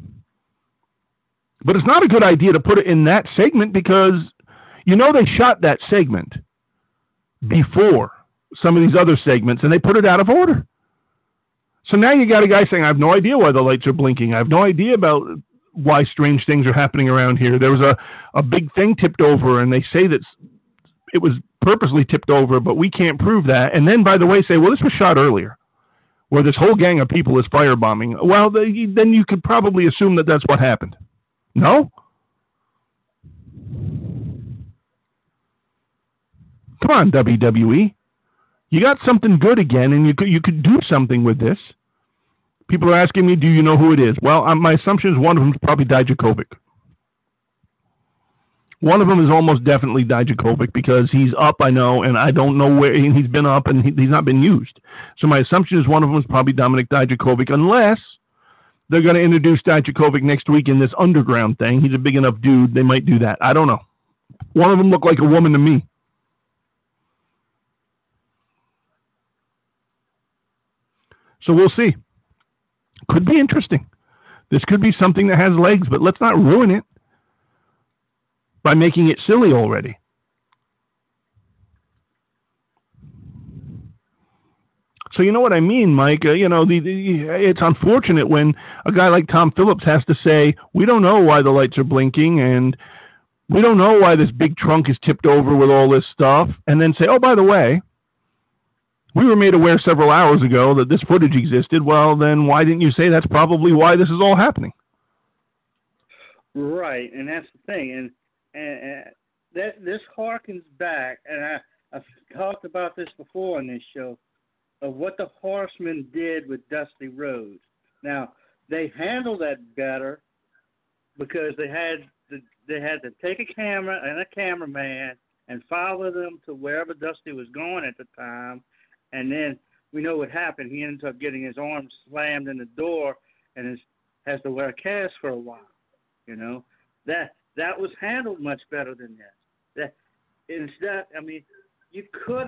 S2: But it's not a good idea to put it in that segment because, they shot that segment before some of these other segments, and they put it out of order. So now you got a guy saying, I have no idea why the lights are blinking. I have no idea about why strange things are happening around here. There was a big thing tipped over, and they say that it was purposely tipped over, but we can't prove that. And then, by the way, say, well, this was shot earlier, where this whole gang of people is firebombing. Well, then you could probably assume that that's what happened. No? Come on, WWE. You got something good again, and you could do something with this. People are asking me, do you know who it is? Well, my assumption is one of them is probably Dijakovic. One of them is almost definitely Dijakovic because he's up, I know, and I don't know where he's been up, and he's not been used. So my assumption is one of them is probably Dominik Dijakovic, unless they're going to introduce Dijakovic next week in this underground thing. He's a big enough dude. They might do that. I don't know. One of them looked like a woman to me. So we'll see. Could be interesting. This could be something that has legs, but let's not ruin it by making it silly already. So you know what I mean, Mike? It's unfortunate when a guy like Tom Phillips has to say, we don't know why the lights are blinking, and we don't know why this big trunk is tipped over with all this stuff, and then say, oh, by the way, we were made aware several hours ago that this footage existed. Well, then why didn't you say that's probably why this is all happening?
S3: Right, and that's the thing. And this harkens back, and I've talked about this before on this show, of what the Horsemen did with Dusty Rhodes. Now, they handled that better because they had to take a camera and a cameraman and follow them to wherever Dusty was going at the time. And then we know what happened. He ended up getting his arm slammed in the door and has to wear a cast for a while. That was handled much better than this. That instead, you could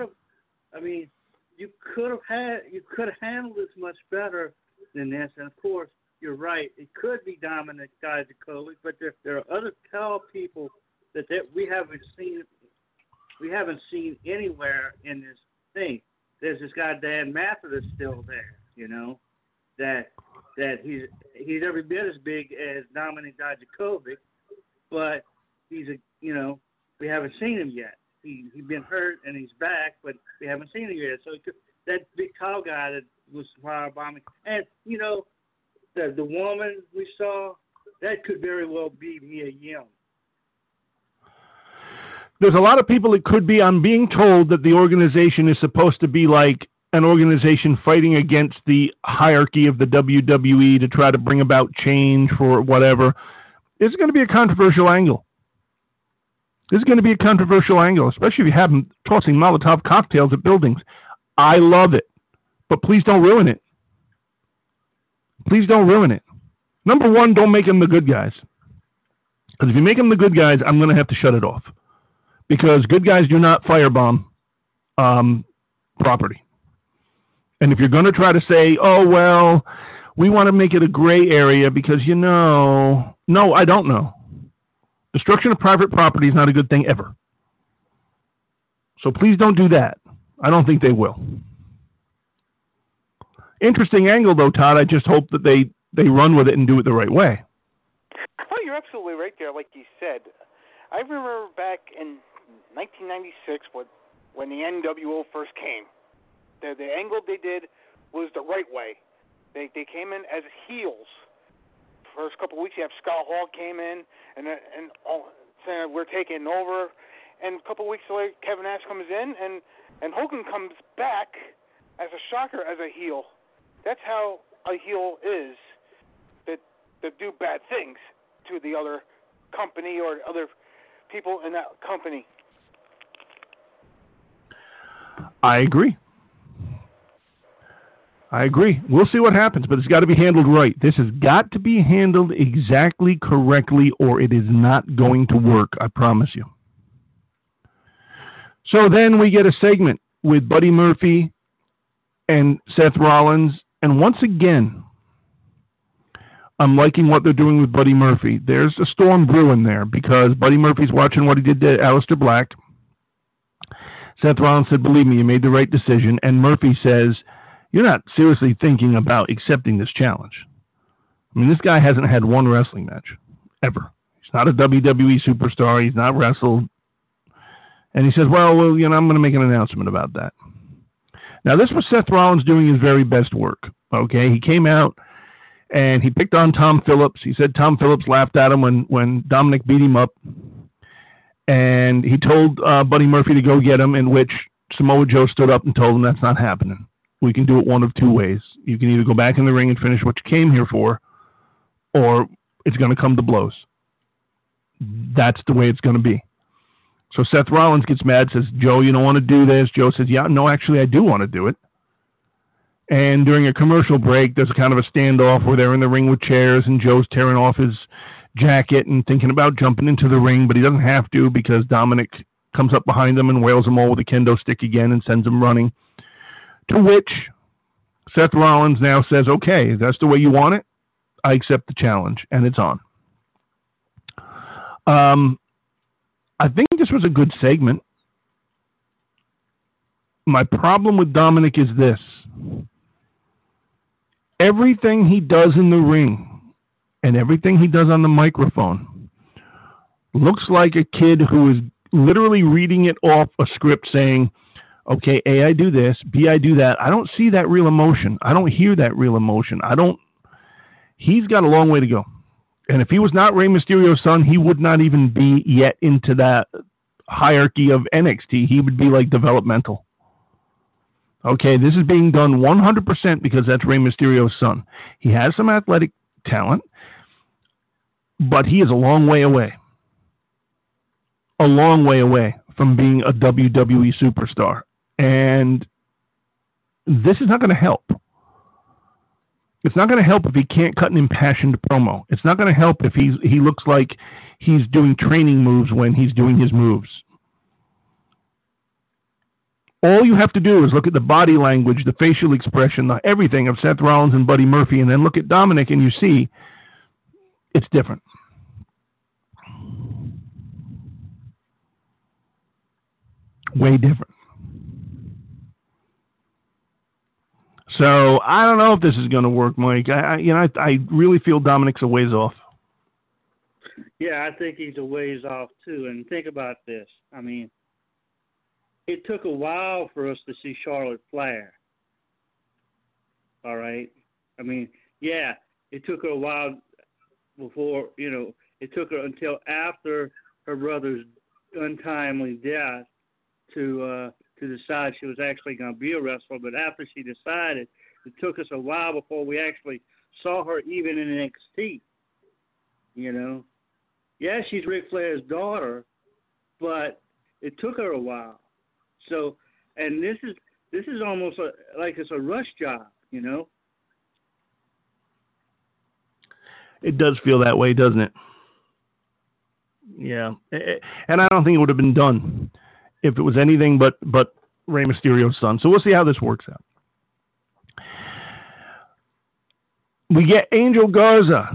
S3: have handled this much better than this. And of course, you're right. It could be Dominik Dijakovic, but there are other tall people that we haven't seen. We haven't seen anywhere in this thing. There's this guy Dan Mather that's still there, that he's every bit as big as Dominik Dijakovic, but we haven't seen him yet. He's been hurt and he's back, but we haven't seen him yet. So that big tall guy that was firebombing, and the woman we saw, that could very well be Mia Yim.
S2: There's a lot of people it could be. I'm being told that the organization is supposed to be like an organization fighting against the hierarchy of the WWE to try to bring about change for whatever. It's going to be a controversial angle. This is going to be a controversial angle, especially if you have them tossing Molotov cocktails at buildings. I love it, but please don't ruin it. Please don't ruin it. Number one, don't make them the good guys. Because if you make them the good guys, I'm going to have to shut it off. Because good guys do not firebomb property. And if you're going to try to say, oh, well, we want to make it a gray area because, no, I don't know. Destruction of private property is not a good thing ever. So please don't do that. I don't think they will. Interesting angle, though, Todd. I just hope that they run with it and do it the right way.
S4: Oh, you're absolutely right there, like you said. I remember back in 1996 when the NWO first came. The angle they did was the right way. They came in as heels. First couple of weeks, you have Scott Hall came in and saying we're taking over. And a couple of weeks later, Kevin Nash comes in and Hogan comes back as a shocker as a heel. That's how a heel is. That do bad things to the other company or other people in that company.
S2: I agree. We'll see what happens, but it's got to be handled right. This has got to be handled exactly correctly, or it is not going to work, I promise you. So then we get a segment with Buddy Murphy and Seth Rollins, and once again, I'm liking what they're doing with Buddy Murphy. There's a storm brewing there because Buddy Murphy's watching what he did to Aleister Black. Seth Rollins said, believe me, you made the right decision. And Murphy says, you're not seriously thinking about accepting this challenge. I mean, this guy hasn't had one wrestling match, ever. He's not a WWE superstar. He's not wrestled. And he says, well, I'm going to make an announcement about that. Now, this was Seth Rollins doing his very best work, okay? He came out and he picked on Tom Phillips. He said Tom Phillips laughed at him when Dominic beat him up. And he told Buddy Murphy to go get him, in which Samoa Joe stood up and told him that's not happening. We can do it one of two ways. You can either go back in the ring and finish what you came here for, or it's going to come to blows. That's the way it's going to be. So Seth Rollins gets mad, says, Joe, you don't want to do this. Joe says, yeah, no, actually, I do want to do it. And during a commercial break, there's kind of a standoff where they're in the ring with chairs, and Joe's tearing off his jacket and thinking about jumping into the ring, but he doesn't have to because Dominic comes up behind him and wails him all with a kendo stick again and sends him running. To which Seth Rollins now says, okay, if that's the way you want it, I accept the challenge, and it's on. I think this was a good segment. My problem with Dominic is this. Everything he does in the ring and everything he does on the microphone looks like a kid who is literally reading it off a script saying, okay, A, I do this, B, I do that. I don't see that real emotion. I don't hear that real emotion. He's got a long way to go. And if he was not Rey Mysterio's son, he would not even be yet into that hierarchy of NXT. He would be like developmental. Okay, this is being done 100% because that's Rey Mysterio's son. He has some athletic talent, but he is a long way away. A long way away from being a WWE superstar. And this is not going to help. It's not going to help if he can't cut an impassioned promo. It's not going to help if he looks like he's doing training moves when he's doing his moves. All you have to do is look at the body language, the facial expression, everything of Seth Rollins and Buddy Murphy, and then look at Dominic and you see it's different. Way different. So I don't know if this is going to work, Mike. I really feel Dominic's a ways off.
S3: Yeah, I think he's a ways off too. And think about this. I mean, it took a while for us to see Charlotte Flair. All right. I mean, yeah, it took her a while before. It took her until after her brother's untimely death to decide she was actually going to be a wrestler. But after she decided, it took us a while before we actually saw her even in NXT. Yeah, she's Ric Flair's daughter, but it took her a while. So, and this is almost like it's a rush job,
S2: It does feel that way, doesn't it? Yeah, and I don't think it would have been done if it was anything but Rey Mysterio's son. So we'll see how this works out. We get Angel Garza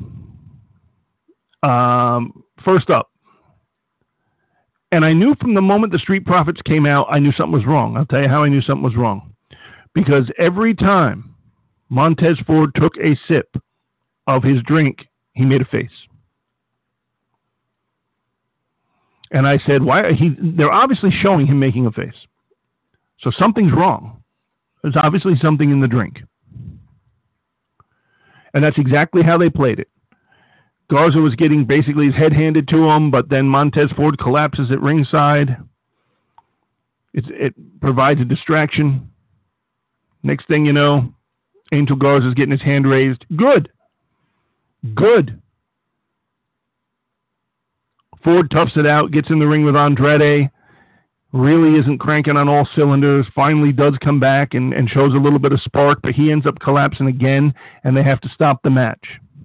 S2: first up. And I knew from the moment the Street Profits came out, I knew something was wrong. I'll tell you how I knew something was wrong. Because every time Montez Ford took a sip of his drink, he made a face. And I said, why? They're obviously showing him making a face. So something's wrong. There's obviously something in the drink. And that's exactly how they played it. Garza was getting basically his head handed to him, but then Montez Ford collapses at ringside. It provides a distraction. Next thing you know, Angel Garza's getting his hand raised. Good. Ford toughs it out, gets in the ring with Andrade, really isn't cranking on all cylinders, finally does come back and shows a little bit of spark, but he ends up collapsing again, and they have to stop the match.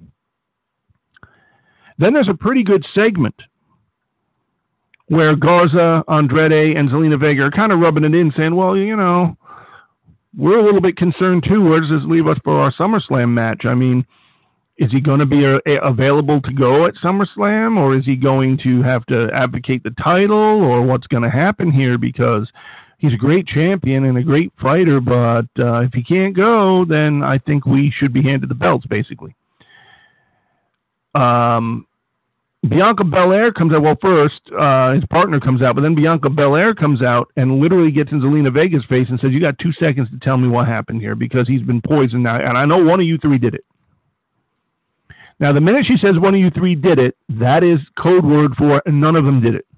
S2: Then there's a pretty good segment where Garza, Andrade, and Zelina Vega are kind of rubbing it in, saying, well, we're a little bit concerned too. Where does this leave us for our SummerSlam match? I mean, Is he going to be available to go at SummerSlam, or is he going to have to advocate the title, or what's going to happen here? Because he's a great champion and a great fighter, but if he can't go, then I think we should be handed the belts, basically. Bianca Belair comes out. Well, first, his partner comes out, but then Bianca Belair comes out and literally gets in Zelina Vega's face and says, "You got 2 seconds to tell me what happened here, because he's been poisoned now, and I know one of you three did it." Now, the minute she says one of you three did it, that is code word for none of them did it.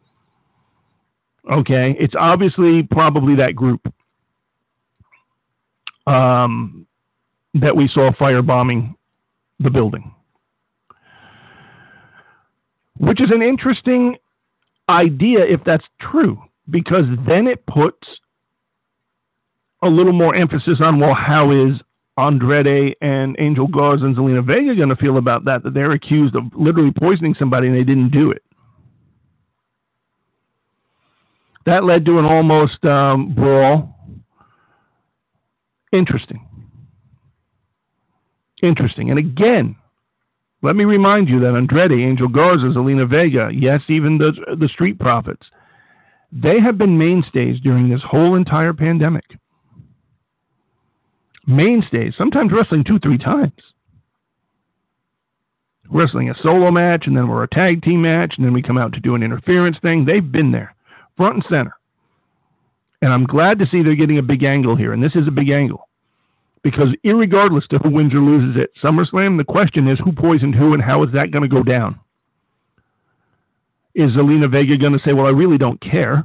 S2: Okay? It's obviously probably that group that we saw firebombing the building. Which is an interesting idea if that's true, because then it puts a little more emphasis on, well, how is Andrade and Angel Garza and Zelina Vega going to feel about that they're accused of literally poisoning somebody and they didn't do it. That led to an almost brawl. Interesting. And again, let me remind you that Andrade, Angel Garza, Zelina Vega, yes, even the Street Profits, they have been mainstays during this whole entire pandemic. Mainstays, sometimes wrestling 2-3 times. Wrestling a solo match, and then we're a tag team match, and then we come out to do an interference thing. They've been there, front and center. And I'm glad to see they're getting a big angle here, and this is a big angle. Because irregardless to who wins or loses at SummerSlam, the question is who poisoned who and how is that going to go down? Is Zelina Vega going to say, well, I really don't care.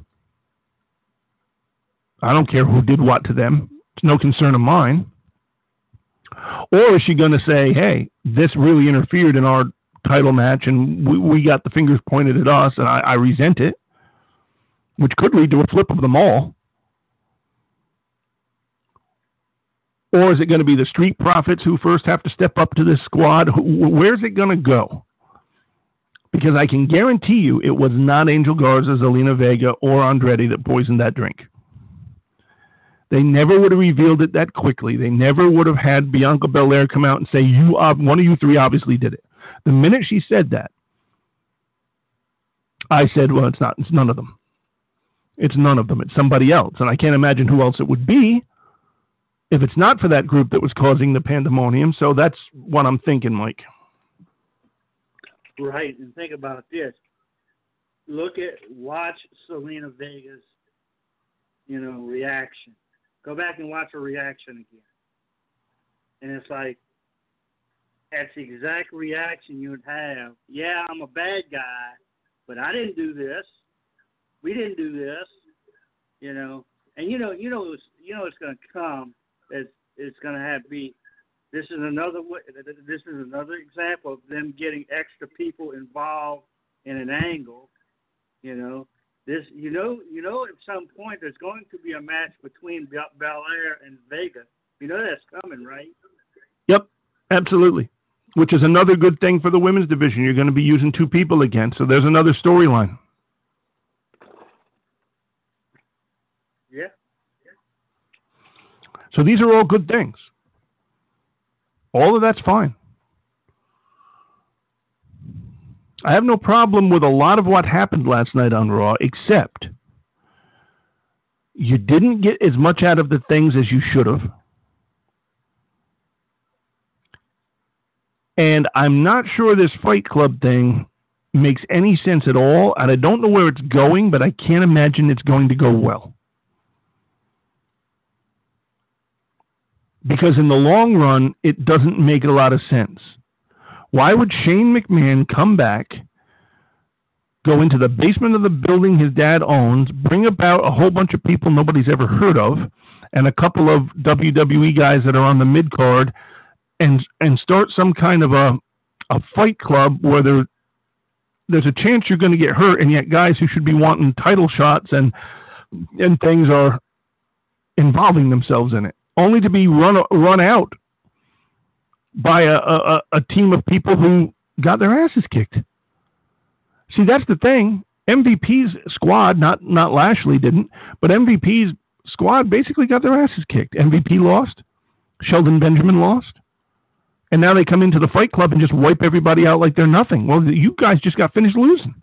S2: I don't care who did what to them. It's no concern of mine. Or is she going to say, hey, this really interfered in our title match and we got the fingers pointed at us and I resent it, which could lead to a flip of them all. Or is it going to be the Street Profits who first have to step up to this squad? Where's it going to go? Because I can guarantee you it was not Angel Garza, Zelina Vega, or Andrade that poisoned that drink. They never would have revealed it that quickly. They never would have had Bianca Belair come out and say, one of you three obviously did it. The minute she said that, I said, well, it's not. It's none of them. It's none of them. It's somebody else. And I can't imagine who else it would be if it's not for that group that was causing the pandemonium. So that's what I'm thinking, Mike.
S3: Right, and think about this. Watch Zelina Vega's, reaction. Go back and watch her reaction again. And it's like, that's the exact reaction you would have. Yeah, I'm a bad guy, but I didn't do this. We didn't do this. And it's going to come. It's going to have to be. This is another example of them getting extra people involved in an angle. At some point there's going to be a match between Belair and Vega. That's coming, right?
S2: Yep, absolutely. Which is another good thing for the women's division. You're going to be using two people again, so there's another storyline.
S3: Yeah.
S2: So these are all good things. All of that's fine. I have no problem with a lot of what happened last night on Raw, except you didn't get as much out of the things as you should have. And I'm not sure this Fight Club thing makes any sense at all, and I don't know where it's going, but I can't imagine it's going to go well. Because in the long run, it doesn't make a lot of sense. Why would Shane McMahon come back, go into the basement of the building his dad owns, bring about a whole bunch of people nobody's ever heard of, and a couple of WWE guys that are on the mid-card, and start some kind of a fight club where there's a chance you're going to get hurt, and yet guys who should be wanting title shots and things are involving themselves in it, only to be run out by a team of people who got their asses kicked. See, that's the thing. MVP's squad, not Lashley didn't, but MVP's squad basically got their asses kicked. MVP lost. Sheldon Benjamin lost. And now they come into the Fight Club and just wipe everybody out like they're nothing. Well, you guys just got finished losing.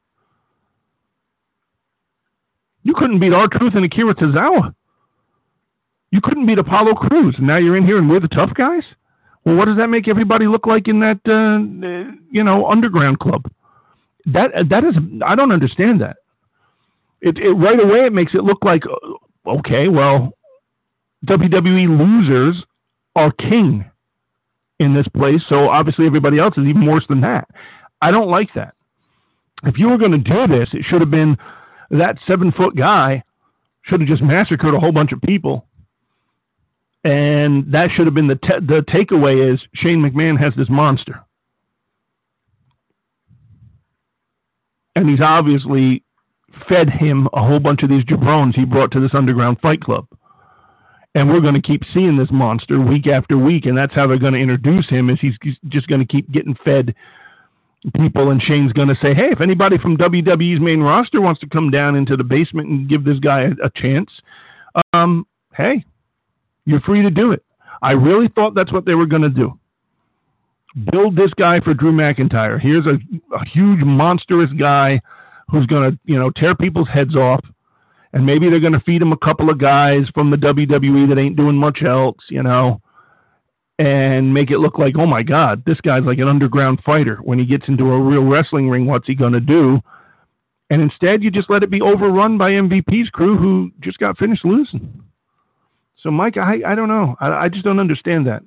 S2: You couldn't beat R-Truth and Akira Tozawa. You couldn't beat Apollo Crews. And now you're in here and we're the tough guys? Well, what does that make everybody look like in that, underground club? That is, I don't understand that. It right away it makes it look like, okay, well, WWE losers are king in this place, so obviously everybody else is even worse than that. I don't like that. If you were going to do this, it should have been that 7-foot guy should have just massacred a whole bunch of people, and that should have been the takeaway is Shane McMahon has this monster. And he's obviously fed him a whole bunch of these jabrones he brought to this underground Fight Club. And we're going to keep seeing this monster week after week, and that's how they're going to introduce him, is he's just going to keep getting fed people, and Shane's going to say, hey, if anybody from WWE's main roster wants to come down into the basement and give this guy a chance, hey, you're free to do it. I really thought that's what they were going to do. Build this guy for Drew McIntyre. Here's a huge, monstrous guy who's going to, tear people's heads off. And maybe they're going to feed him a couple of guys from the WWE that ain't doing much else, and make it look like, oh, my God, this guy's like an underground fighter. When he gets into a real wrestling ring, what's he going to do? And instead, you just let it be overrun by MVP's crew who just got finished losing. So, Mike, I don't know. I just don't understand that.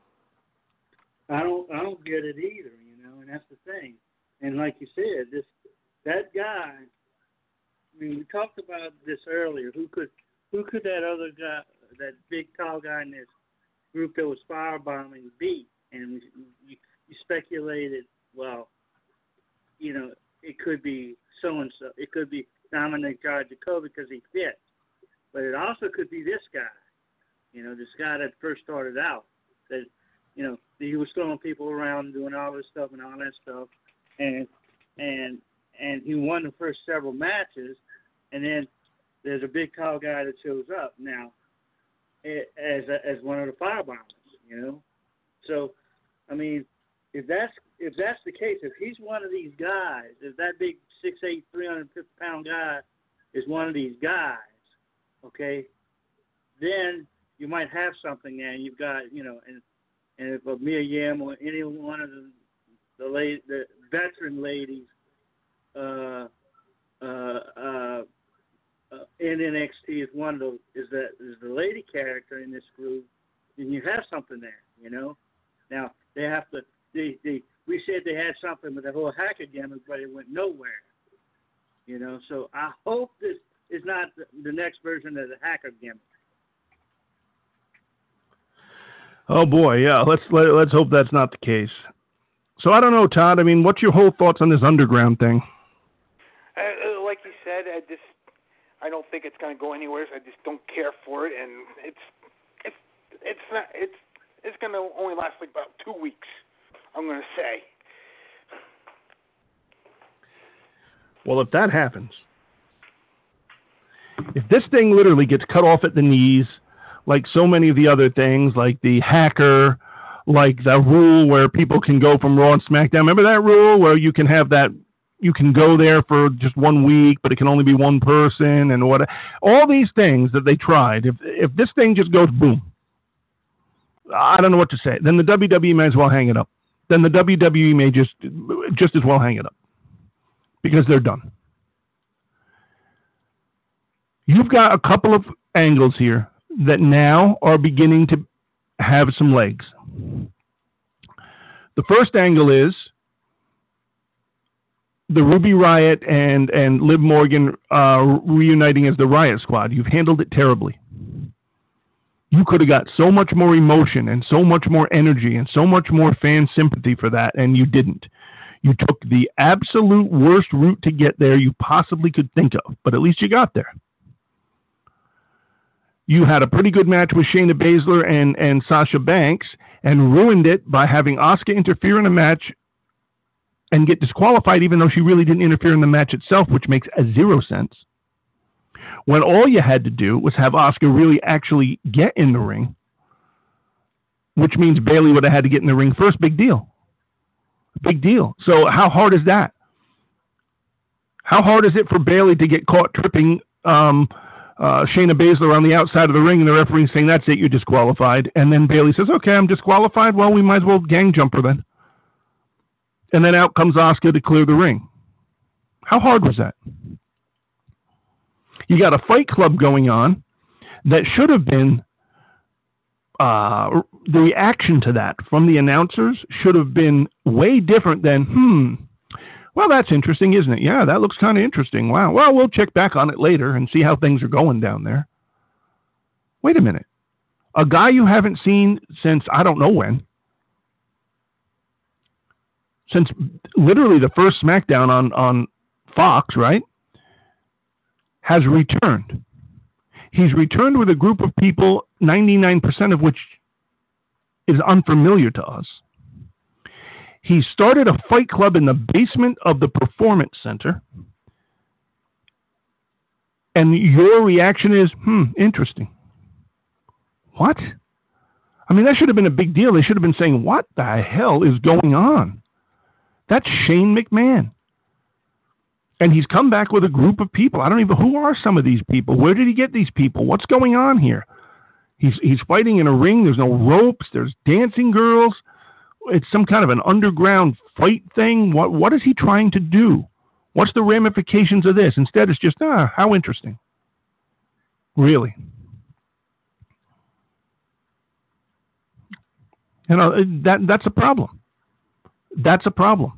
S3: I don't get it either, and that's the thing. And like you said, that guy. I mean, we talked about this earlier. Who could that other guy, that big tall guy in this group that was firebombing beat? And you speculated, well, it could be so and so. It could be Dominic Dijakovic because he fit, but it also could be this guy. This guy that first started out. That he was throwing people around, doing all this stuff and all that stuff, and he won the first several matches. And then there's a big tall guy that shows up now as one of the firebombers, So, I mean, if that's the case, if he's one of these guys, if that big 6'8", 350-pound guy is one of these guys, okay, then you might have something there. And you've got, and if Mia Yim or any one of the veteran ladies in NXT is one of those is the lady character in this group, and you have something there, Now they have to. We said they had something with the whole hacker gimmick, but it went nowhere, So I hope this is not the next version of the hacker gimmick.
S2: Oh boy, yeah. Let's hope that's not the case. So I don't know, Todd. I mean, what's your whole thoughts on this underground thing?
S4: Like you said, I don't think it's going to go anywhere. So I just don't care for it, and it's going to only last like about 2 weeks. I'm going to say.
S2: Well, if that happens, if this thing literally gets cut off at the knees, like so many of the other things, like the hacker, like the rule where people can go from Raw and SmackDown. Remember that rule where you can have that? You can go there for just 1 week, but it can only be one person, and what? All these things that they tried. If this thing just goes boom, I don't know what to say. Then the WWE may as well hang it up. Then the WWE may just as well hang it up because they're done. You've got a couple of angles here that now are beginning to have some legs. The first angle is the Ruby Riott and Liv Morgan reuniting as the Riott Squad. You've handled it terribly. You could have got so much more emotion and so much more energy and so much more fan sympathy for that, and you didn't. You took the absolute worst route to get there you possibly could think of, but at least you got there. You had a pretty good match with Shayna Baszler and Sasha Banks and ruined it by having Asuka interfere in a match and get disqualified even though she really didn't interfere in the match itself, which makes zero sense. When all you had to do was have Asuka really actually get in the ring, which means Bayley would have had to get in the ring first. Big deal. Big deal. So how hard is that? How hard is it for Bayley to get caught tripping Shayna Baszler on the outside of the ring, and the referee saying, that's it, you're disqualified. And then Bayley says, okay, I'm disqualified. Well, we might as well gang jump her then. And then out comes Asuka to clear the ring. How hard was that? You got a Fight Club going on that should have been, the reaction to that from the announcers should have been way different than, well, that's interesting, isn't it? Yeah, that looks kind of interesting. Wow. Well, we'll check back on it later and see how things are going down there. Wait a minute. A guy you haven't seen since I don't know when, since literally the first SmackDown on Fox, right, has returned. He's returned with a group of people, 99% of which is unfamiliar to us. He started a Fight Club in the basement of the Performance Center. And your reaction is, interesting. What? I mean, that should have been a big deal. They should have been saying, what the hell is going on? That's Shane McMahon. And he's come back with a group of people. I don't even, who are some of these people? Where did he get these people? What's going on here? He's fighting in a ring. There's no ropes. There's dancing girls. It's some kind of an underground fight thing. What is he trying to do? What's the ramifications of this? Instead, it's just, how interesting. Really. You know, that's a problem. That's a problem.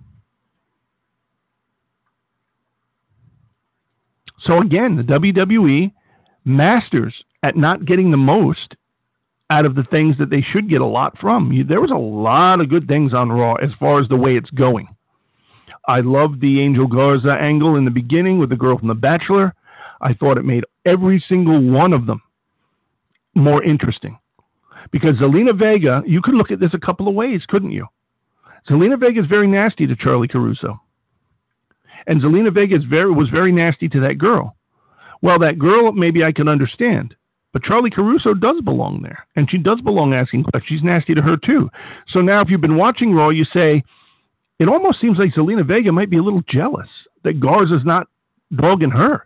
S2: So again, the WWE masters at not getting the most out of the things that they should get a lot from. There was a lot of good things on Raw as far as the way it's going. I loved the Angel Garza angle in the beginning with the girl from The Bachelor. I thought it made every single one of them more interesting. Because Zelina Vega, you could look at this a couple of ways, couldn't you? Zelina Vega is very nasty to Charlie Caruso. And Zelina Vega was very nasty to that girl. Well, that girl, maybe I can understand. But Charlie Caruso does belong there. And she does belong asking questions. She's nasty to her, too. So now if you've been watching Raw, you say, it almost seems like Zelina Vega might be a little jealous that Garza's not dogging her.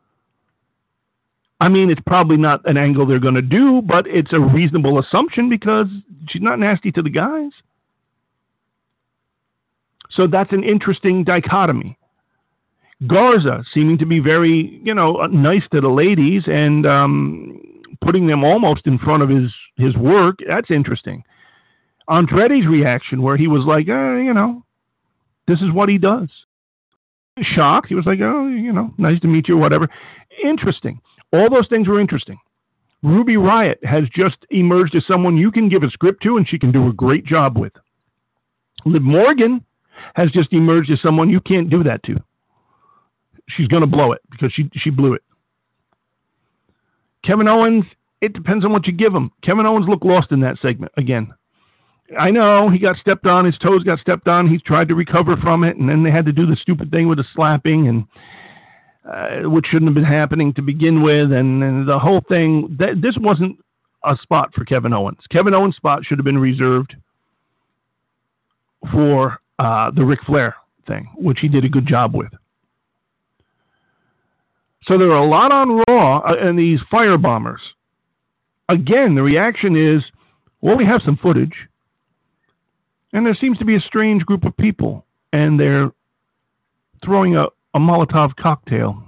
S2: I mean, it's probably not an angle they're going to do, but it's a reasonable assumption because she's not nasty to the guys. So that's an interesting dichotomy. Garza seeming to be very, nice to the ladies and putting them almost in front of his work. That's interesting. Andretti's reaction where he was like, this is what he does. Shocked. He was like, nice to meet you, whatever. Interesting. All those things were interesting. Ruby Riott has just emerged as someone you can give a script to and she can do a great job with. Liv Morgan has just emerged as someone you can't do that to. She's going to blow it because she blew it. Kevin Owens, it depends on what you give him. Kevin Owens looked lost in that segment again. I know he got stepped on. His toes got stepped on. He tried to recover from it, and then they had to do the stupid thing with the slapping, and which shouldn't have been happening to begin with. And the whole thing, this wasn't a spot for Kevin Owens. Kevin Owens' spot should have been reserved for the Ric Flair thing, which he did a good job with. So there are a lot on Raw and these firebombers. Again, the reaction is, well, we have some footage. And there seems to be a strange group of people. And they're throwing a Molotov cocktail.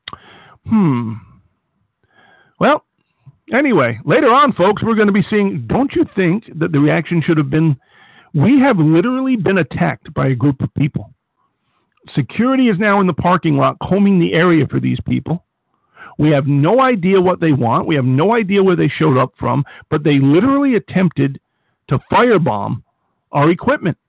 S2: Well, anyway, later on, folks, we're going to be seeing, don't you think that the reaction should have been, we have literally been attacked by a group of people. Security is now in the parking lot combing the area for these people. We have no idea what they want. We have no idea where they showed up from, but they literally attempted to firebomb our equipment.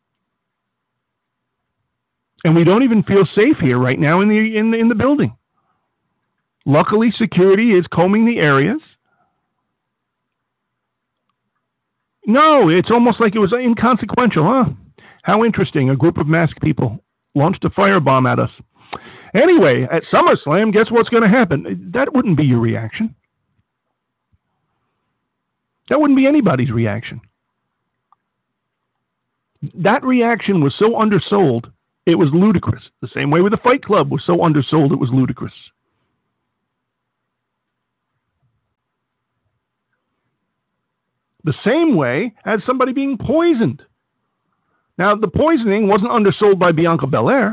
S2: And we don't even feel safe here right now in the building. Luckily, security is combing the areas. No, it's almost like it was inconsequential, huh? How interesting. A group of masked people launched a firebomb at us. Anyway, at SummerSlam, guess what's going to happen? That wouldn't be your reaction. That wouldn't be anybody's reaction. That reaction was so undersold, it was ludicrous. The same way with the Fight Club was so undersold, it was ludicrous. The same way as somebody being poisoned. Now, the poisoning wasn't undersold by Bianca Belair,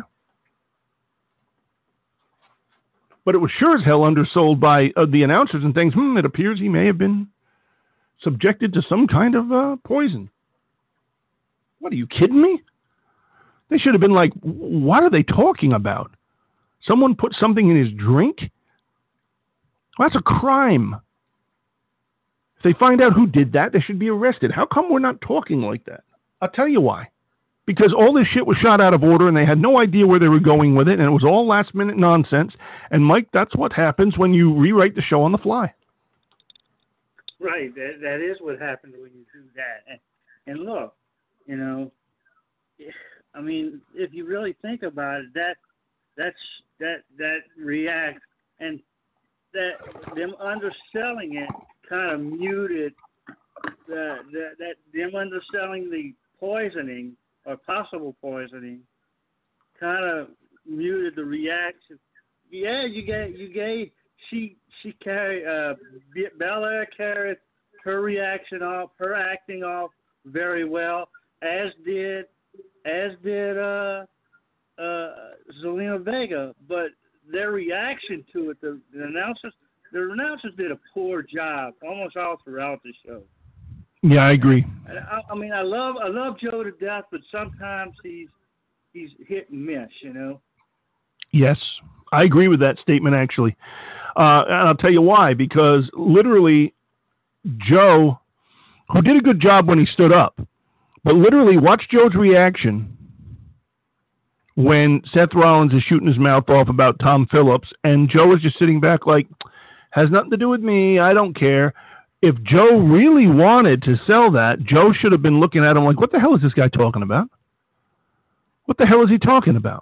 S2: but it was sure as hell undersold by the announcers and things. It appears he may have been subjected to some kind of poison. What, are you kidding me? They should have been like, what are they talking about? Someone put something in his drink? Well, that's a crime. If they find out who did that, they should be arrested. How come we're not talking like that? I'll tell you why. Because all this shit was shot out of order and they had no idea where they were going with it, and it was all last minute nonsense. And Mike, that's what happens when you rewrite the show on the fly.
S3: Right, that is what happens when you do that. And look, you know, I mean, if you really think about it, that react and that them underselling it kind of muted that them underselling the poisoning or possible poisoning kind of muted the reaction. Yeah, Belair carried her reaction off, her acting off very well, as did Zelina Vega, but their reaction to it, the announcers did a poor job almost all throughout the show.
S2: Yeah, I agree.
S3: I mean, I love Joe to death, but sometimes he's hit and miss, you know.
S2: Yes, I agree with that statement, actually. And I'll tell you why, because literally Joe, who did a good job when he stood up, but literally watch Joe's reaction when Seth Rollins is shooting his mouth off about Tom Phillips, and Joe is just sitting back like, has nothing to do with me, I don't care. If Joe really wanted to sell that, Joe should have been looking at him like, what the hell is this guy talking about? What the hell is he talking about?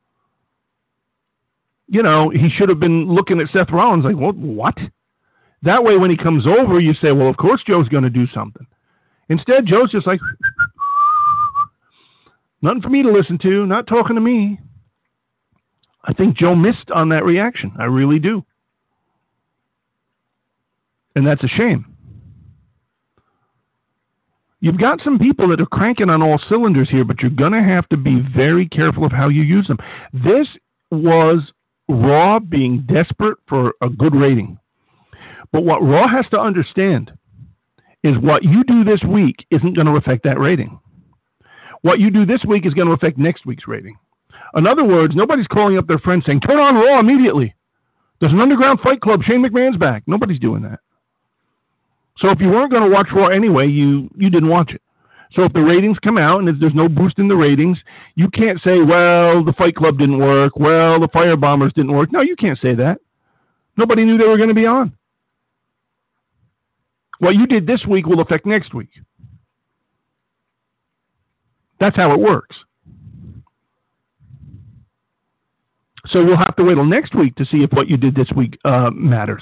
S2: You know, he should have been looking at Seth Rollins like, what? That way when he comes over, you say, well, of course Joe's going to do something. Instead, Joe's just like, nothing for me to listen to, not talking to me. I think Joe missed on that reaction. I really do. And that's a shame. You've got some people that are cranking on all cylinders here, but you're going to have to be very careful of how you use them. This was Raw being desperate for a good rating. But what Raw has to understand is what you do this week isn't going to affect that rating. What you do this week is going to affect next week's rating. In other words, nobody's calling up their friends saying, turn on Raw immediately. There's an underground fight club. Shane McMahon's back. Nobody's doing that. So if you weren't going to watch Raw anyway, you didn't watch it. So if the ratings come out and if there's no boost in the ratings, you can't say, well, the Fight Club didn't work. Well, the Firebombers didn't work. No, you can't say that. Nobody knew they were going to be on. What you did this week will affect next week. That's how it works. So we'll have to wait till next week to see if what you did this week matters.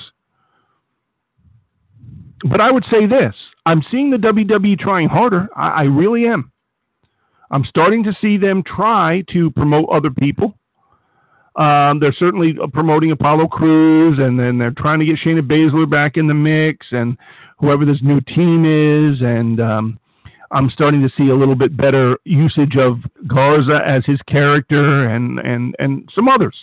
S2: But I would say this. I'm seeing the WWE trying harder. I really am. I'm starting to see them try to promote other people. They're certainly promoting Apollo Crews, and then they're trying to get Shayna Baszler back in the mix, and whoever this new team is. And I'm starting to see a little bit better usage of Garza as his character and some others.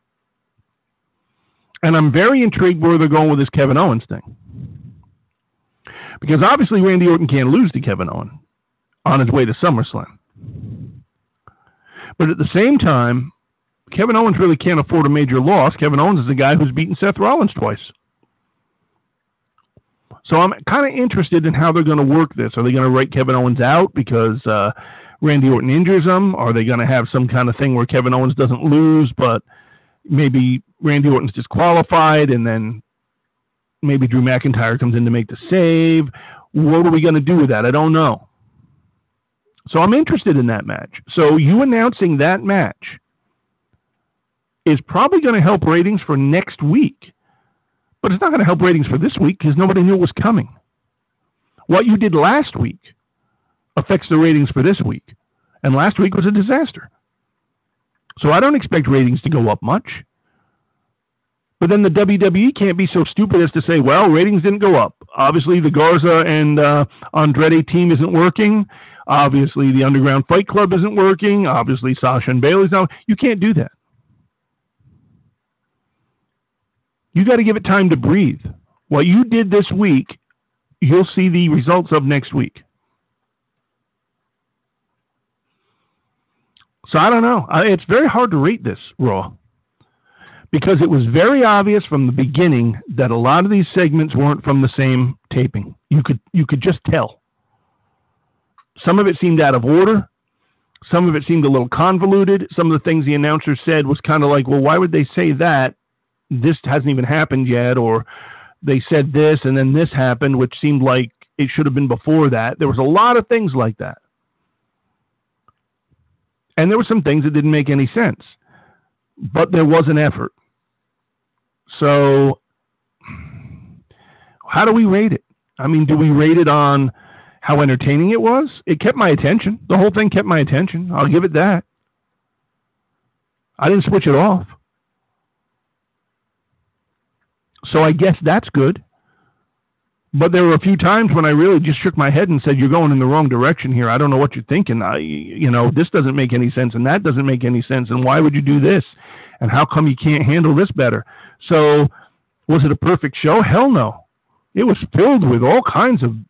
S2: And I'm very intrigued where they're going with this Kevin Owens thing. Because obviously Randy Orton can't lose to Kevin Owens on his way to SummerSlam. But at the same time, Kevin Owens really can't afford a major loss. Kevin Owens is the guy who's beaten Seth Rollins twice. So I'm kind of interested in how they're going to work this. Are they going to write Kevin Owens out because Randy Orton injures him? Are they going to have some kind of thing where Kevin Owens doesn't lose, but maybe Randy Orton's disqualified and then maybe Drew McIntyre comes in to make the save? What are we going to do with that? I don't know. So I'm interested in that match. So you announcing that match is probably going to help ratings for next week. But it's not going to help ratings for this week because nobody knew it was coming. What you did last week affects the ratings for this week. And last week was a disaster. So I don't expect ratings to go up much. But then the WWE can't be so stupid as to say, well, ratings didn't go up. Obviously, the Garza and Andrade team isn't working. Obviously, the Underground Fight Club isn't working. Obviously, Sasha and Bayley's not. You can't do that. You got to give it time to breathe. What you did this week, you'll see the results of next week. So I don't know. It's very hard to rate this Raw because it was very obvious from the beginning that a lot of these segments weren't from the same taping. You could just tell. Some of it seemed out of order. Some of it seemed a little convoluted. Some of the things the announcer said was kind of like, well, why would they say that? This hasn't even happened yet, or they said this and then this happened, which seemed like it should have been before that. There was a lot of things like that. And there were some things that didn't make any sense. But there was an effort. So how do we rate it? I mean, do we rate it on how entertaining it was? It kept my attention. The whole thing kept my attention. I'll give it that. I didn't switch it off. So I guess that's good. But there were a few times when I really just shook my head and said, you're going in the wrong direction here. I don't know what you're thinking. This doesn't make any sense, and that doesn't make any sense, and why would you do this? And how come you can't handle this better? So was it a perfect show? Hell no. It was filled with all kinds of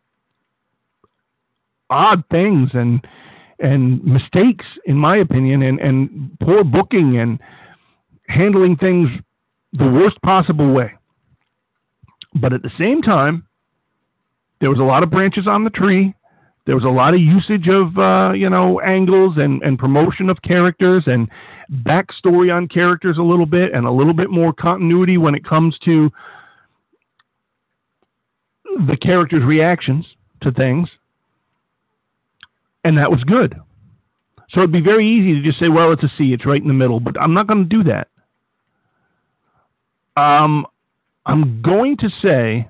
S2: odd things and mistakes, in my opinion, and poor booking and handling things the worst possible way. But at the same time, there was a lot of branches on the tree. There was a lot of usage of, angles and promotion of characters and backstory on characters a little bit, and a little bit more continuity when it comes to the characters' reactions to things. And that was good. So it'd be very easy to just say, well, it's a C, it's right in the middle. But I'm not going to do that. I'm going to say,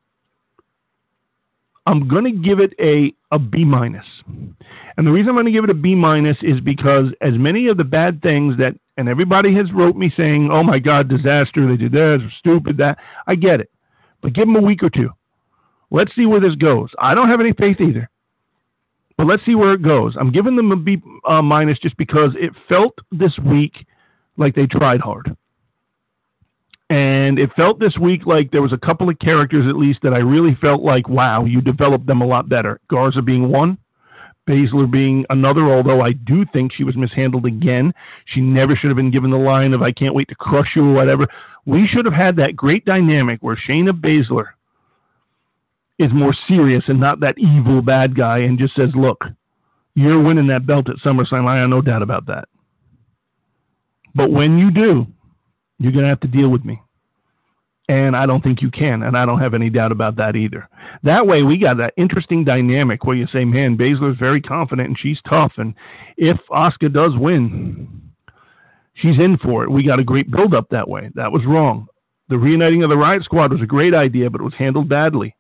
S2: I'm going to give it a B-. And the reason I'm going to give it a B- is because as many of the bad things that, and everybody has wrote me saying, oh my God, disaster, they did this, stupid, that, I get it. But give them a week or two. Let's see where this goes. I don't have any faith either. But let's see where it goes. I'm giving them a B- just because it felt this week like they tried hard. And it felt this week like there was a couple of characters, at least, that I really felt like, wow, you developed them a lot better. Garza being one, Baszler being another, although I do think she was mishandled again. She never should have been given the line of, I can't wait to crush you or whatever. We should have had that great dynamic where Shayna Baszler is more serious and not that evil bad guy and just says, look, you're winning that belt at SummerSlam. I have no doubt about that. But when you do, you're going to have to deal with me. And I don't think you can, and I don't have any doubt about that either. That way, we got that interesting dynamic where you say, man, Baszler's very confident and she's tough, and if Asuka does win, she's in for it. We got a great build-up that way. That was wrong. The reuniting of the Riot Squad was a great idea, but it was handled badly.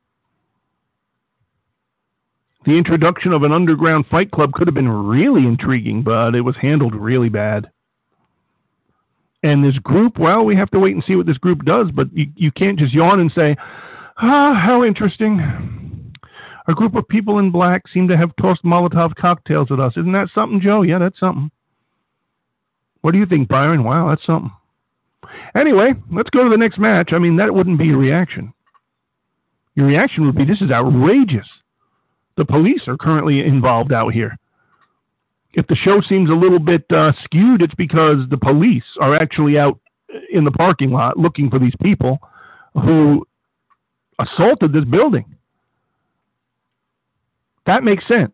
S2: The introduction of an underground fight club could have been really intriguing, but it was handled really bad. And this group, well, we have to wait and see what this group does, but you can't just yawn and say, how interesting. A group of people in black seem to have tossed Molotov cocktails at us. Isn't that something, Joe? Yeah, that's something. What do you think, Byron? Wow, that's something. Anyway, let's go to the next match. I mean, that wouldn't be your reaction. Your reaction would be, this is outrageous. The police are currently involved out here. If the show seems a little bit skewed, it's because the police are actually out in the parking lot looking for these people who assaulted this building. That makes sense.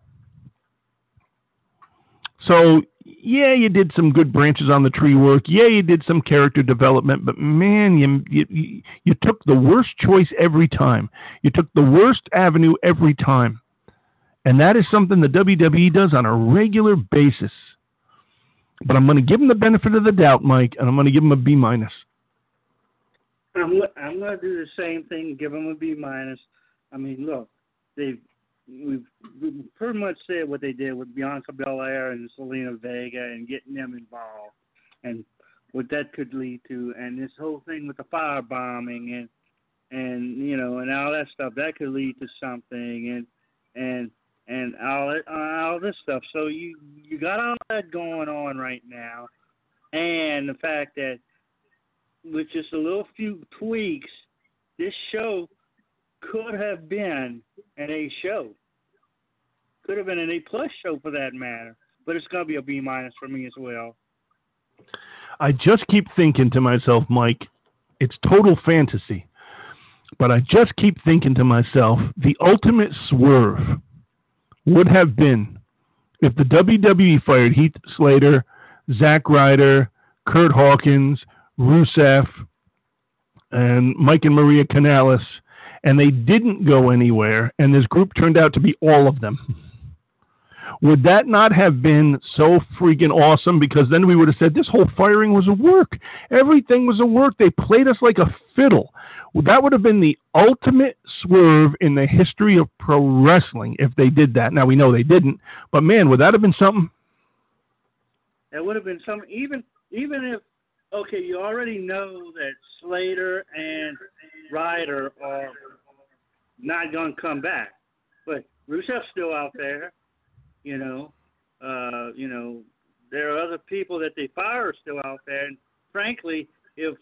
S2: So, yeah, you did some good branches on the tree work. Yeah, you did some character development, but man, you took the worst choice every time. You took the worst avenue every time. And that is something the WWE does on a regular basis. But I'm going to give them the benefit of the doubt, Mike, and I'm going to give them a B-.
S3: I'm going to do the same thing, give them a B-. I mean, look, they've we've pretty much said what they did with Bianca Belair and Selena Vega and getting them involved, and what that could lead to, and this whole thing with the firebombing and you know, and all that stuff that could lead to something, and all this stuff. So you got all that going on right now, and the fact that with just a little few tweaks, this show could have been an A show. Could have been an A+ show for that matter. But it's going to be a B- for me as well.
S2: I just keep thinking to myself, Mike, it's total fantasy. But I just keep thinking to myself, the ultimate swerve would have been if the WWE fired Heath Slater, Zack Ryder, Kurt Hawkins, Rusev, and Mike and Maria Kanellis, and they didn't go anywhere, and this group turned out to be all of them. Would that not have been so freaking awesome? Because then we would have said this whole firing was a work. Everything was a work. They played us like a fiddle. Well, that would have been the ultimate swerve in the history of pro wrestling if they did that. Now, we know they didn't, but man, would that have been something?
S3: That would have been something, even if, okay, you already know that Slater and Ryder are not going to come back, but Rusev's still out there. You know, there are other people that they fire still out there, and frankly, if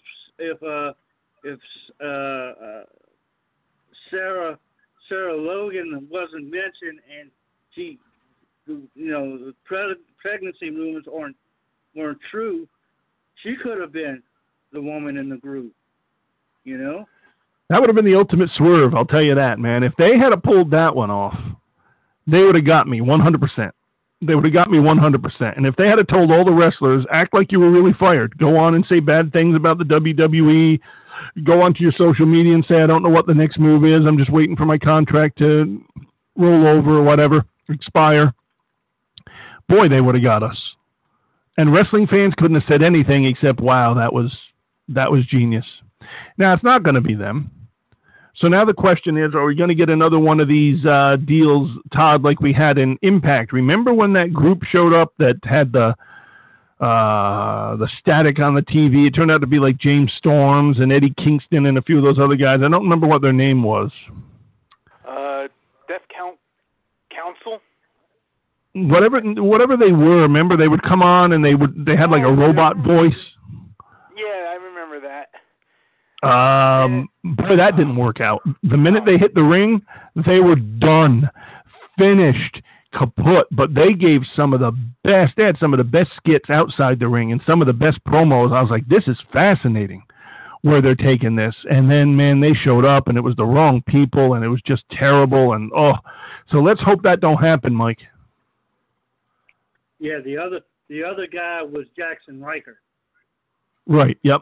S3: Sarah Logan wasn't mentioned and she, you know, the pregnancy rumors weren't true, she could have been the woman in the group. You know,
S2: that would have been the ultimate swerve. I'll tell you that, man. If they had pulled that one off, they would have got me 100%. They would have got me 100%. And if they had told all the wrestlers, act like you were really fired, go on and say bad things about the WWE, go onto your social media and say, I don't know what the next move is, I'm just waiting for my contract to roll over or whatever, expire. Boy, they would have got us. And wrestling fans couldn't have said anything except, wow, that was genius. Now, it's not going to be them. So now the question is, are we going to get another one of these deals, Todd, like we had in Impact? Remember when that group showed up that had the static on the TV? It turned out to be like James Storms and Eddie Kingston and a few of those other guys. I don't remember what their name was.
S4: Death Council?
S2: Whatever they were, remember they would come on and they had like a robot voice.
S4: Yeah, I remember that.
S2: Boy, that didn't work out. The minute they hit the ring, they were done, finished, kaput. But they gave some of the best. They had some of the best skits outside the ring and some of the best promos. I was like, this is fascinating where they're taking this. And then, man, they showed up and it was the wrong people and it was just terrible. And so let's hope that don't happen, Mike.
S3: Yeah, the other guy was Jackson Riker.
S2: Right. Yep.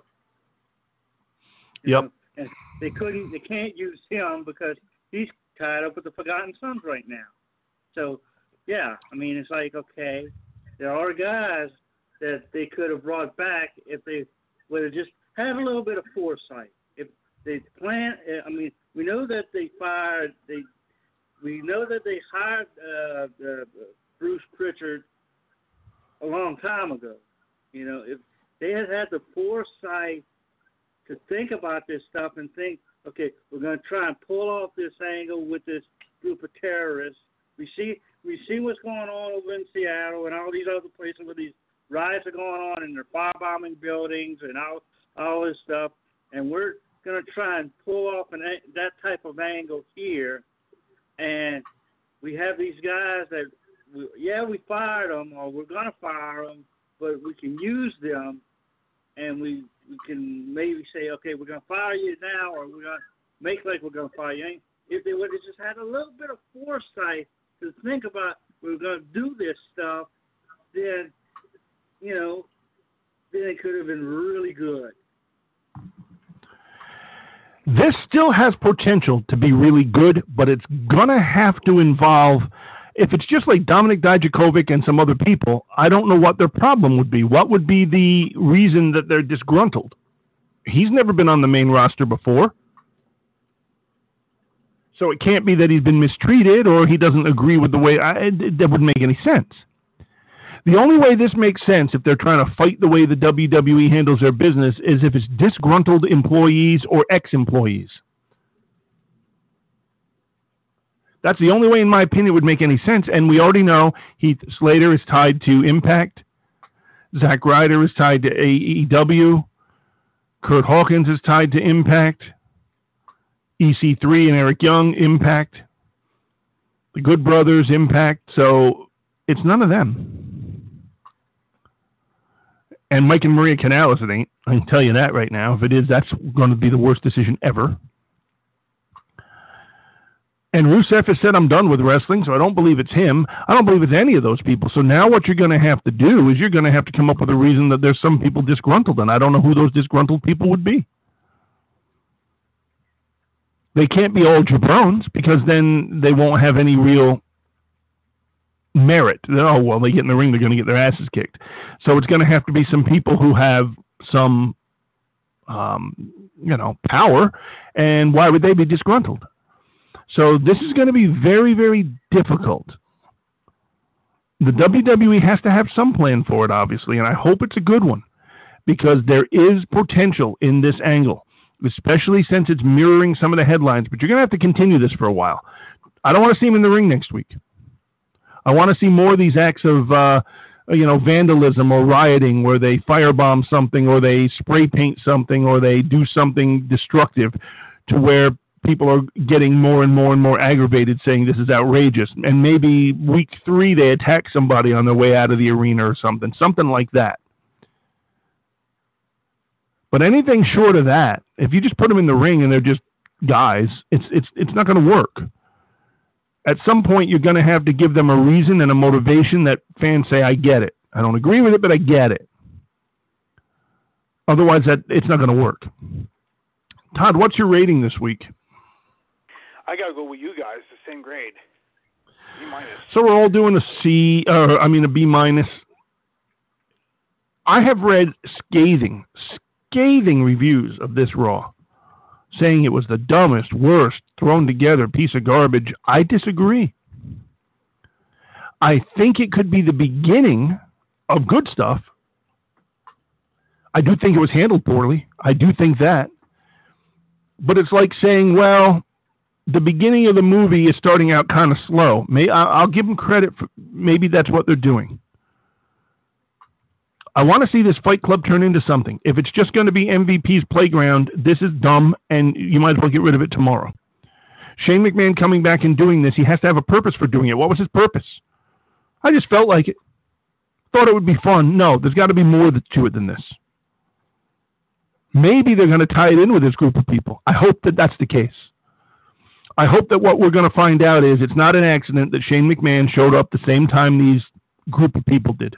S3: Yep. And they can't use him because he's tied up with the Forgotten Sons right now. So, yeah, I mean, it's like, okay, there are guys that they could have brought back if they would have just had a little bit of foresight. If they plan, I mean, we know that they hired Bruce Pritchard a long time ago. You know, if they had the foresight to think about this stuff and think, okay, we're going to try and pull off this angle with this group of terrorists. We see what's going on over in Seattle and all these other places where these riots are going on and they're firebombing buildings and all this stuff, and we're going to try and pull off that type of angle here. And we have these guys that, we fired them or we're going to fire them, but we can use them. And we can maybe say, okay, we're going to fire you now, or we're going to make like we're going to fire you. If they would have just had a little bit of foresight to think about we're going to do this stuff, then, you know, then it could have been really good.
S2: This still has potential to be really good, but it's going to have to involve, if it's just like Dominic Dijakovic and some other people, I don't know what their problem would be. What would be the reason that they're disgruntled? He's never been on the main roster before. So it can't be that he's been mistreated or he doesn't agree with the way. That wouldn't make any sense. The only way this makes sense, if they're trying to fight the way the WWE handles their business, is if it's disgruntled employees or ex-employees. That's the only way, in my opinion, it would make any sense. And we already know Heath Slater is tied to Impact. Zack Ryder is tied to AEW. Kurt Hawkins is tied to Impact. EC3 and Eric Young, Impact. The Good Brothers, Impact. So it's none of them. And Mike and Maria Kanellis, it ain't. I can tell you that right now. If it is, that's going to be the worst decision ever. And Rusev has said, I'm done with wrestling, so I don't believe it's him. I don't believe it's any of those people. So now what you're going to have to do is you're going to have to come up with a reason that there's some people disgruntled, and I don't know who those disgruntled people would be. They can't be all jabrones, because then they won't have any real merit. Oh, well, they get in the ring, they're going to get their asses kicked. So it's going to have to be some people who have some, power, and why would they be disgruntled? So this is going to be very, very difficult. The WWE has to have some plan for it, obviously, and I hope it's a good one, because there is potential in this angle, especially since it's mirroring some of the headlines. But you're going to have to continue this for a while. I don't want to see him in the ring next week. I want to see more of these acts of, vandalism or rioting, where they firebomb something or they spray paint something or they do something destructive, to where people are getting more and more and more aggravated, saying this is outrageous. And maybe week 3 they attack somebody on their way out of the arena or something like that. But anything short of that, if you just put them in the ring and they're just guys, it's not going to work. At some point, you're going to have to give them a reason and a motivation that fans say, I get it. I don't agree with it, but I get it. Otherwise, it's not going to work. Todd, what's your rating this week?
S4: I got to go with you guys, the same grade. B-.
S2: So we're all doing a B-. I have read scathing reviews of this Raw, saying it was the dumbest, worst, thrown together piece of garbage. I disagree. I think it could be the beginning of good stuff. I do think it was handled poorly. I do think that. But it's like saying, well, the beginning of the movie is starting out kind of slow. I'll give them credit for maybe that's what they're doing. I want to see this Fight Club turn into something. If it's just going to be MVP's playground, this is dumb, and you might as well get rid of it tomorrow. Shane McMahon coming back and doing this, he has to have a purpose for doing it. What was his purpose? I just felt like it. Thought it would be fun. No, there's got to be more to it than this. Maybe they're going to tie it in with this group of people. I hope that that's the case. I hope that what we're going to find out is it's not an accident that Shane McMahon showed up the same time these group of people did.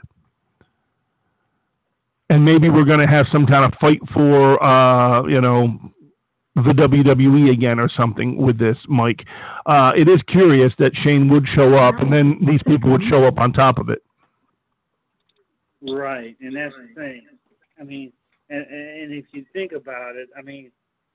S2: And maybe we're going to have some kind of fight for, the WWE again or something with this, Mike. It is curious that Shane would show up and then these people would show up on top of it.
S3: Right, and that's the thing. I mean, and if you think about it, I mean,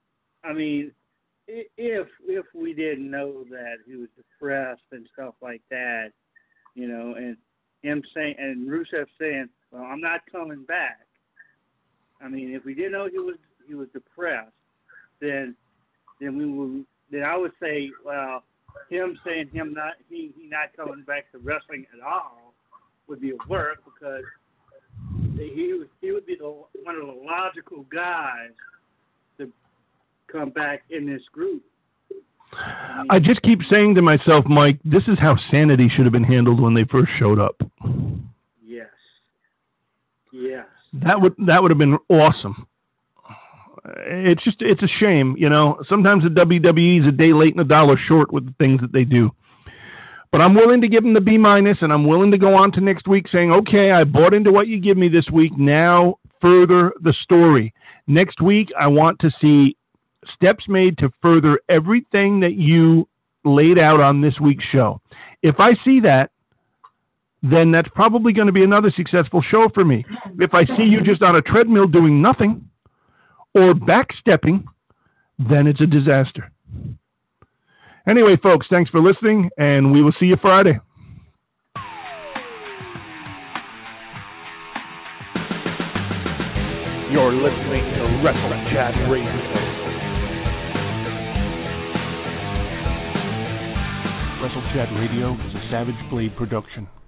S3: if we didn't know that he was depressed and stuff like that, and him saying, and Rusev saying, well, I'm not coming back. I mean, if we didn't know he was depressed, then I would say, well, him saying he not coming back to wrestling at all would be a work, because he would be one of the logical guys to come back in this group.
S2: I just keep saying to myself, Mike, this is how Sanity should have been handled when they first showed up. Yes. That would have been awesome. It's a shame, Sometimes the WWE is a day late and a dollar short with the things that they do. But I'm willing to give them the B-, and I'm willing to go on to next week saying, okay, I bought into what you give me this week. Now further the story. Next week, I want to see steps made to further everything that you laid out on this week's show. If I see that, then that's probably going to be another successful show for me. If I see you just on a treadmill doing nothing or backstepping, then it's a disaster. Anyway, folks, thanks for listening, and we will see you Friday.
S5: You're listening to Wrestle Chat Radio.
S2: Wrestle Chat Radio is a Savage Blade production.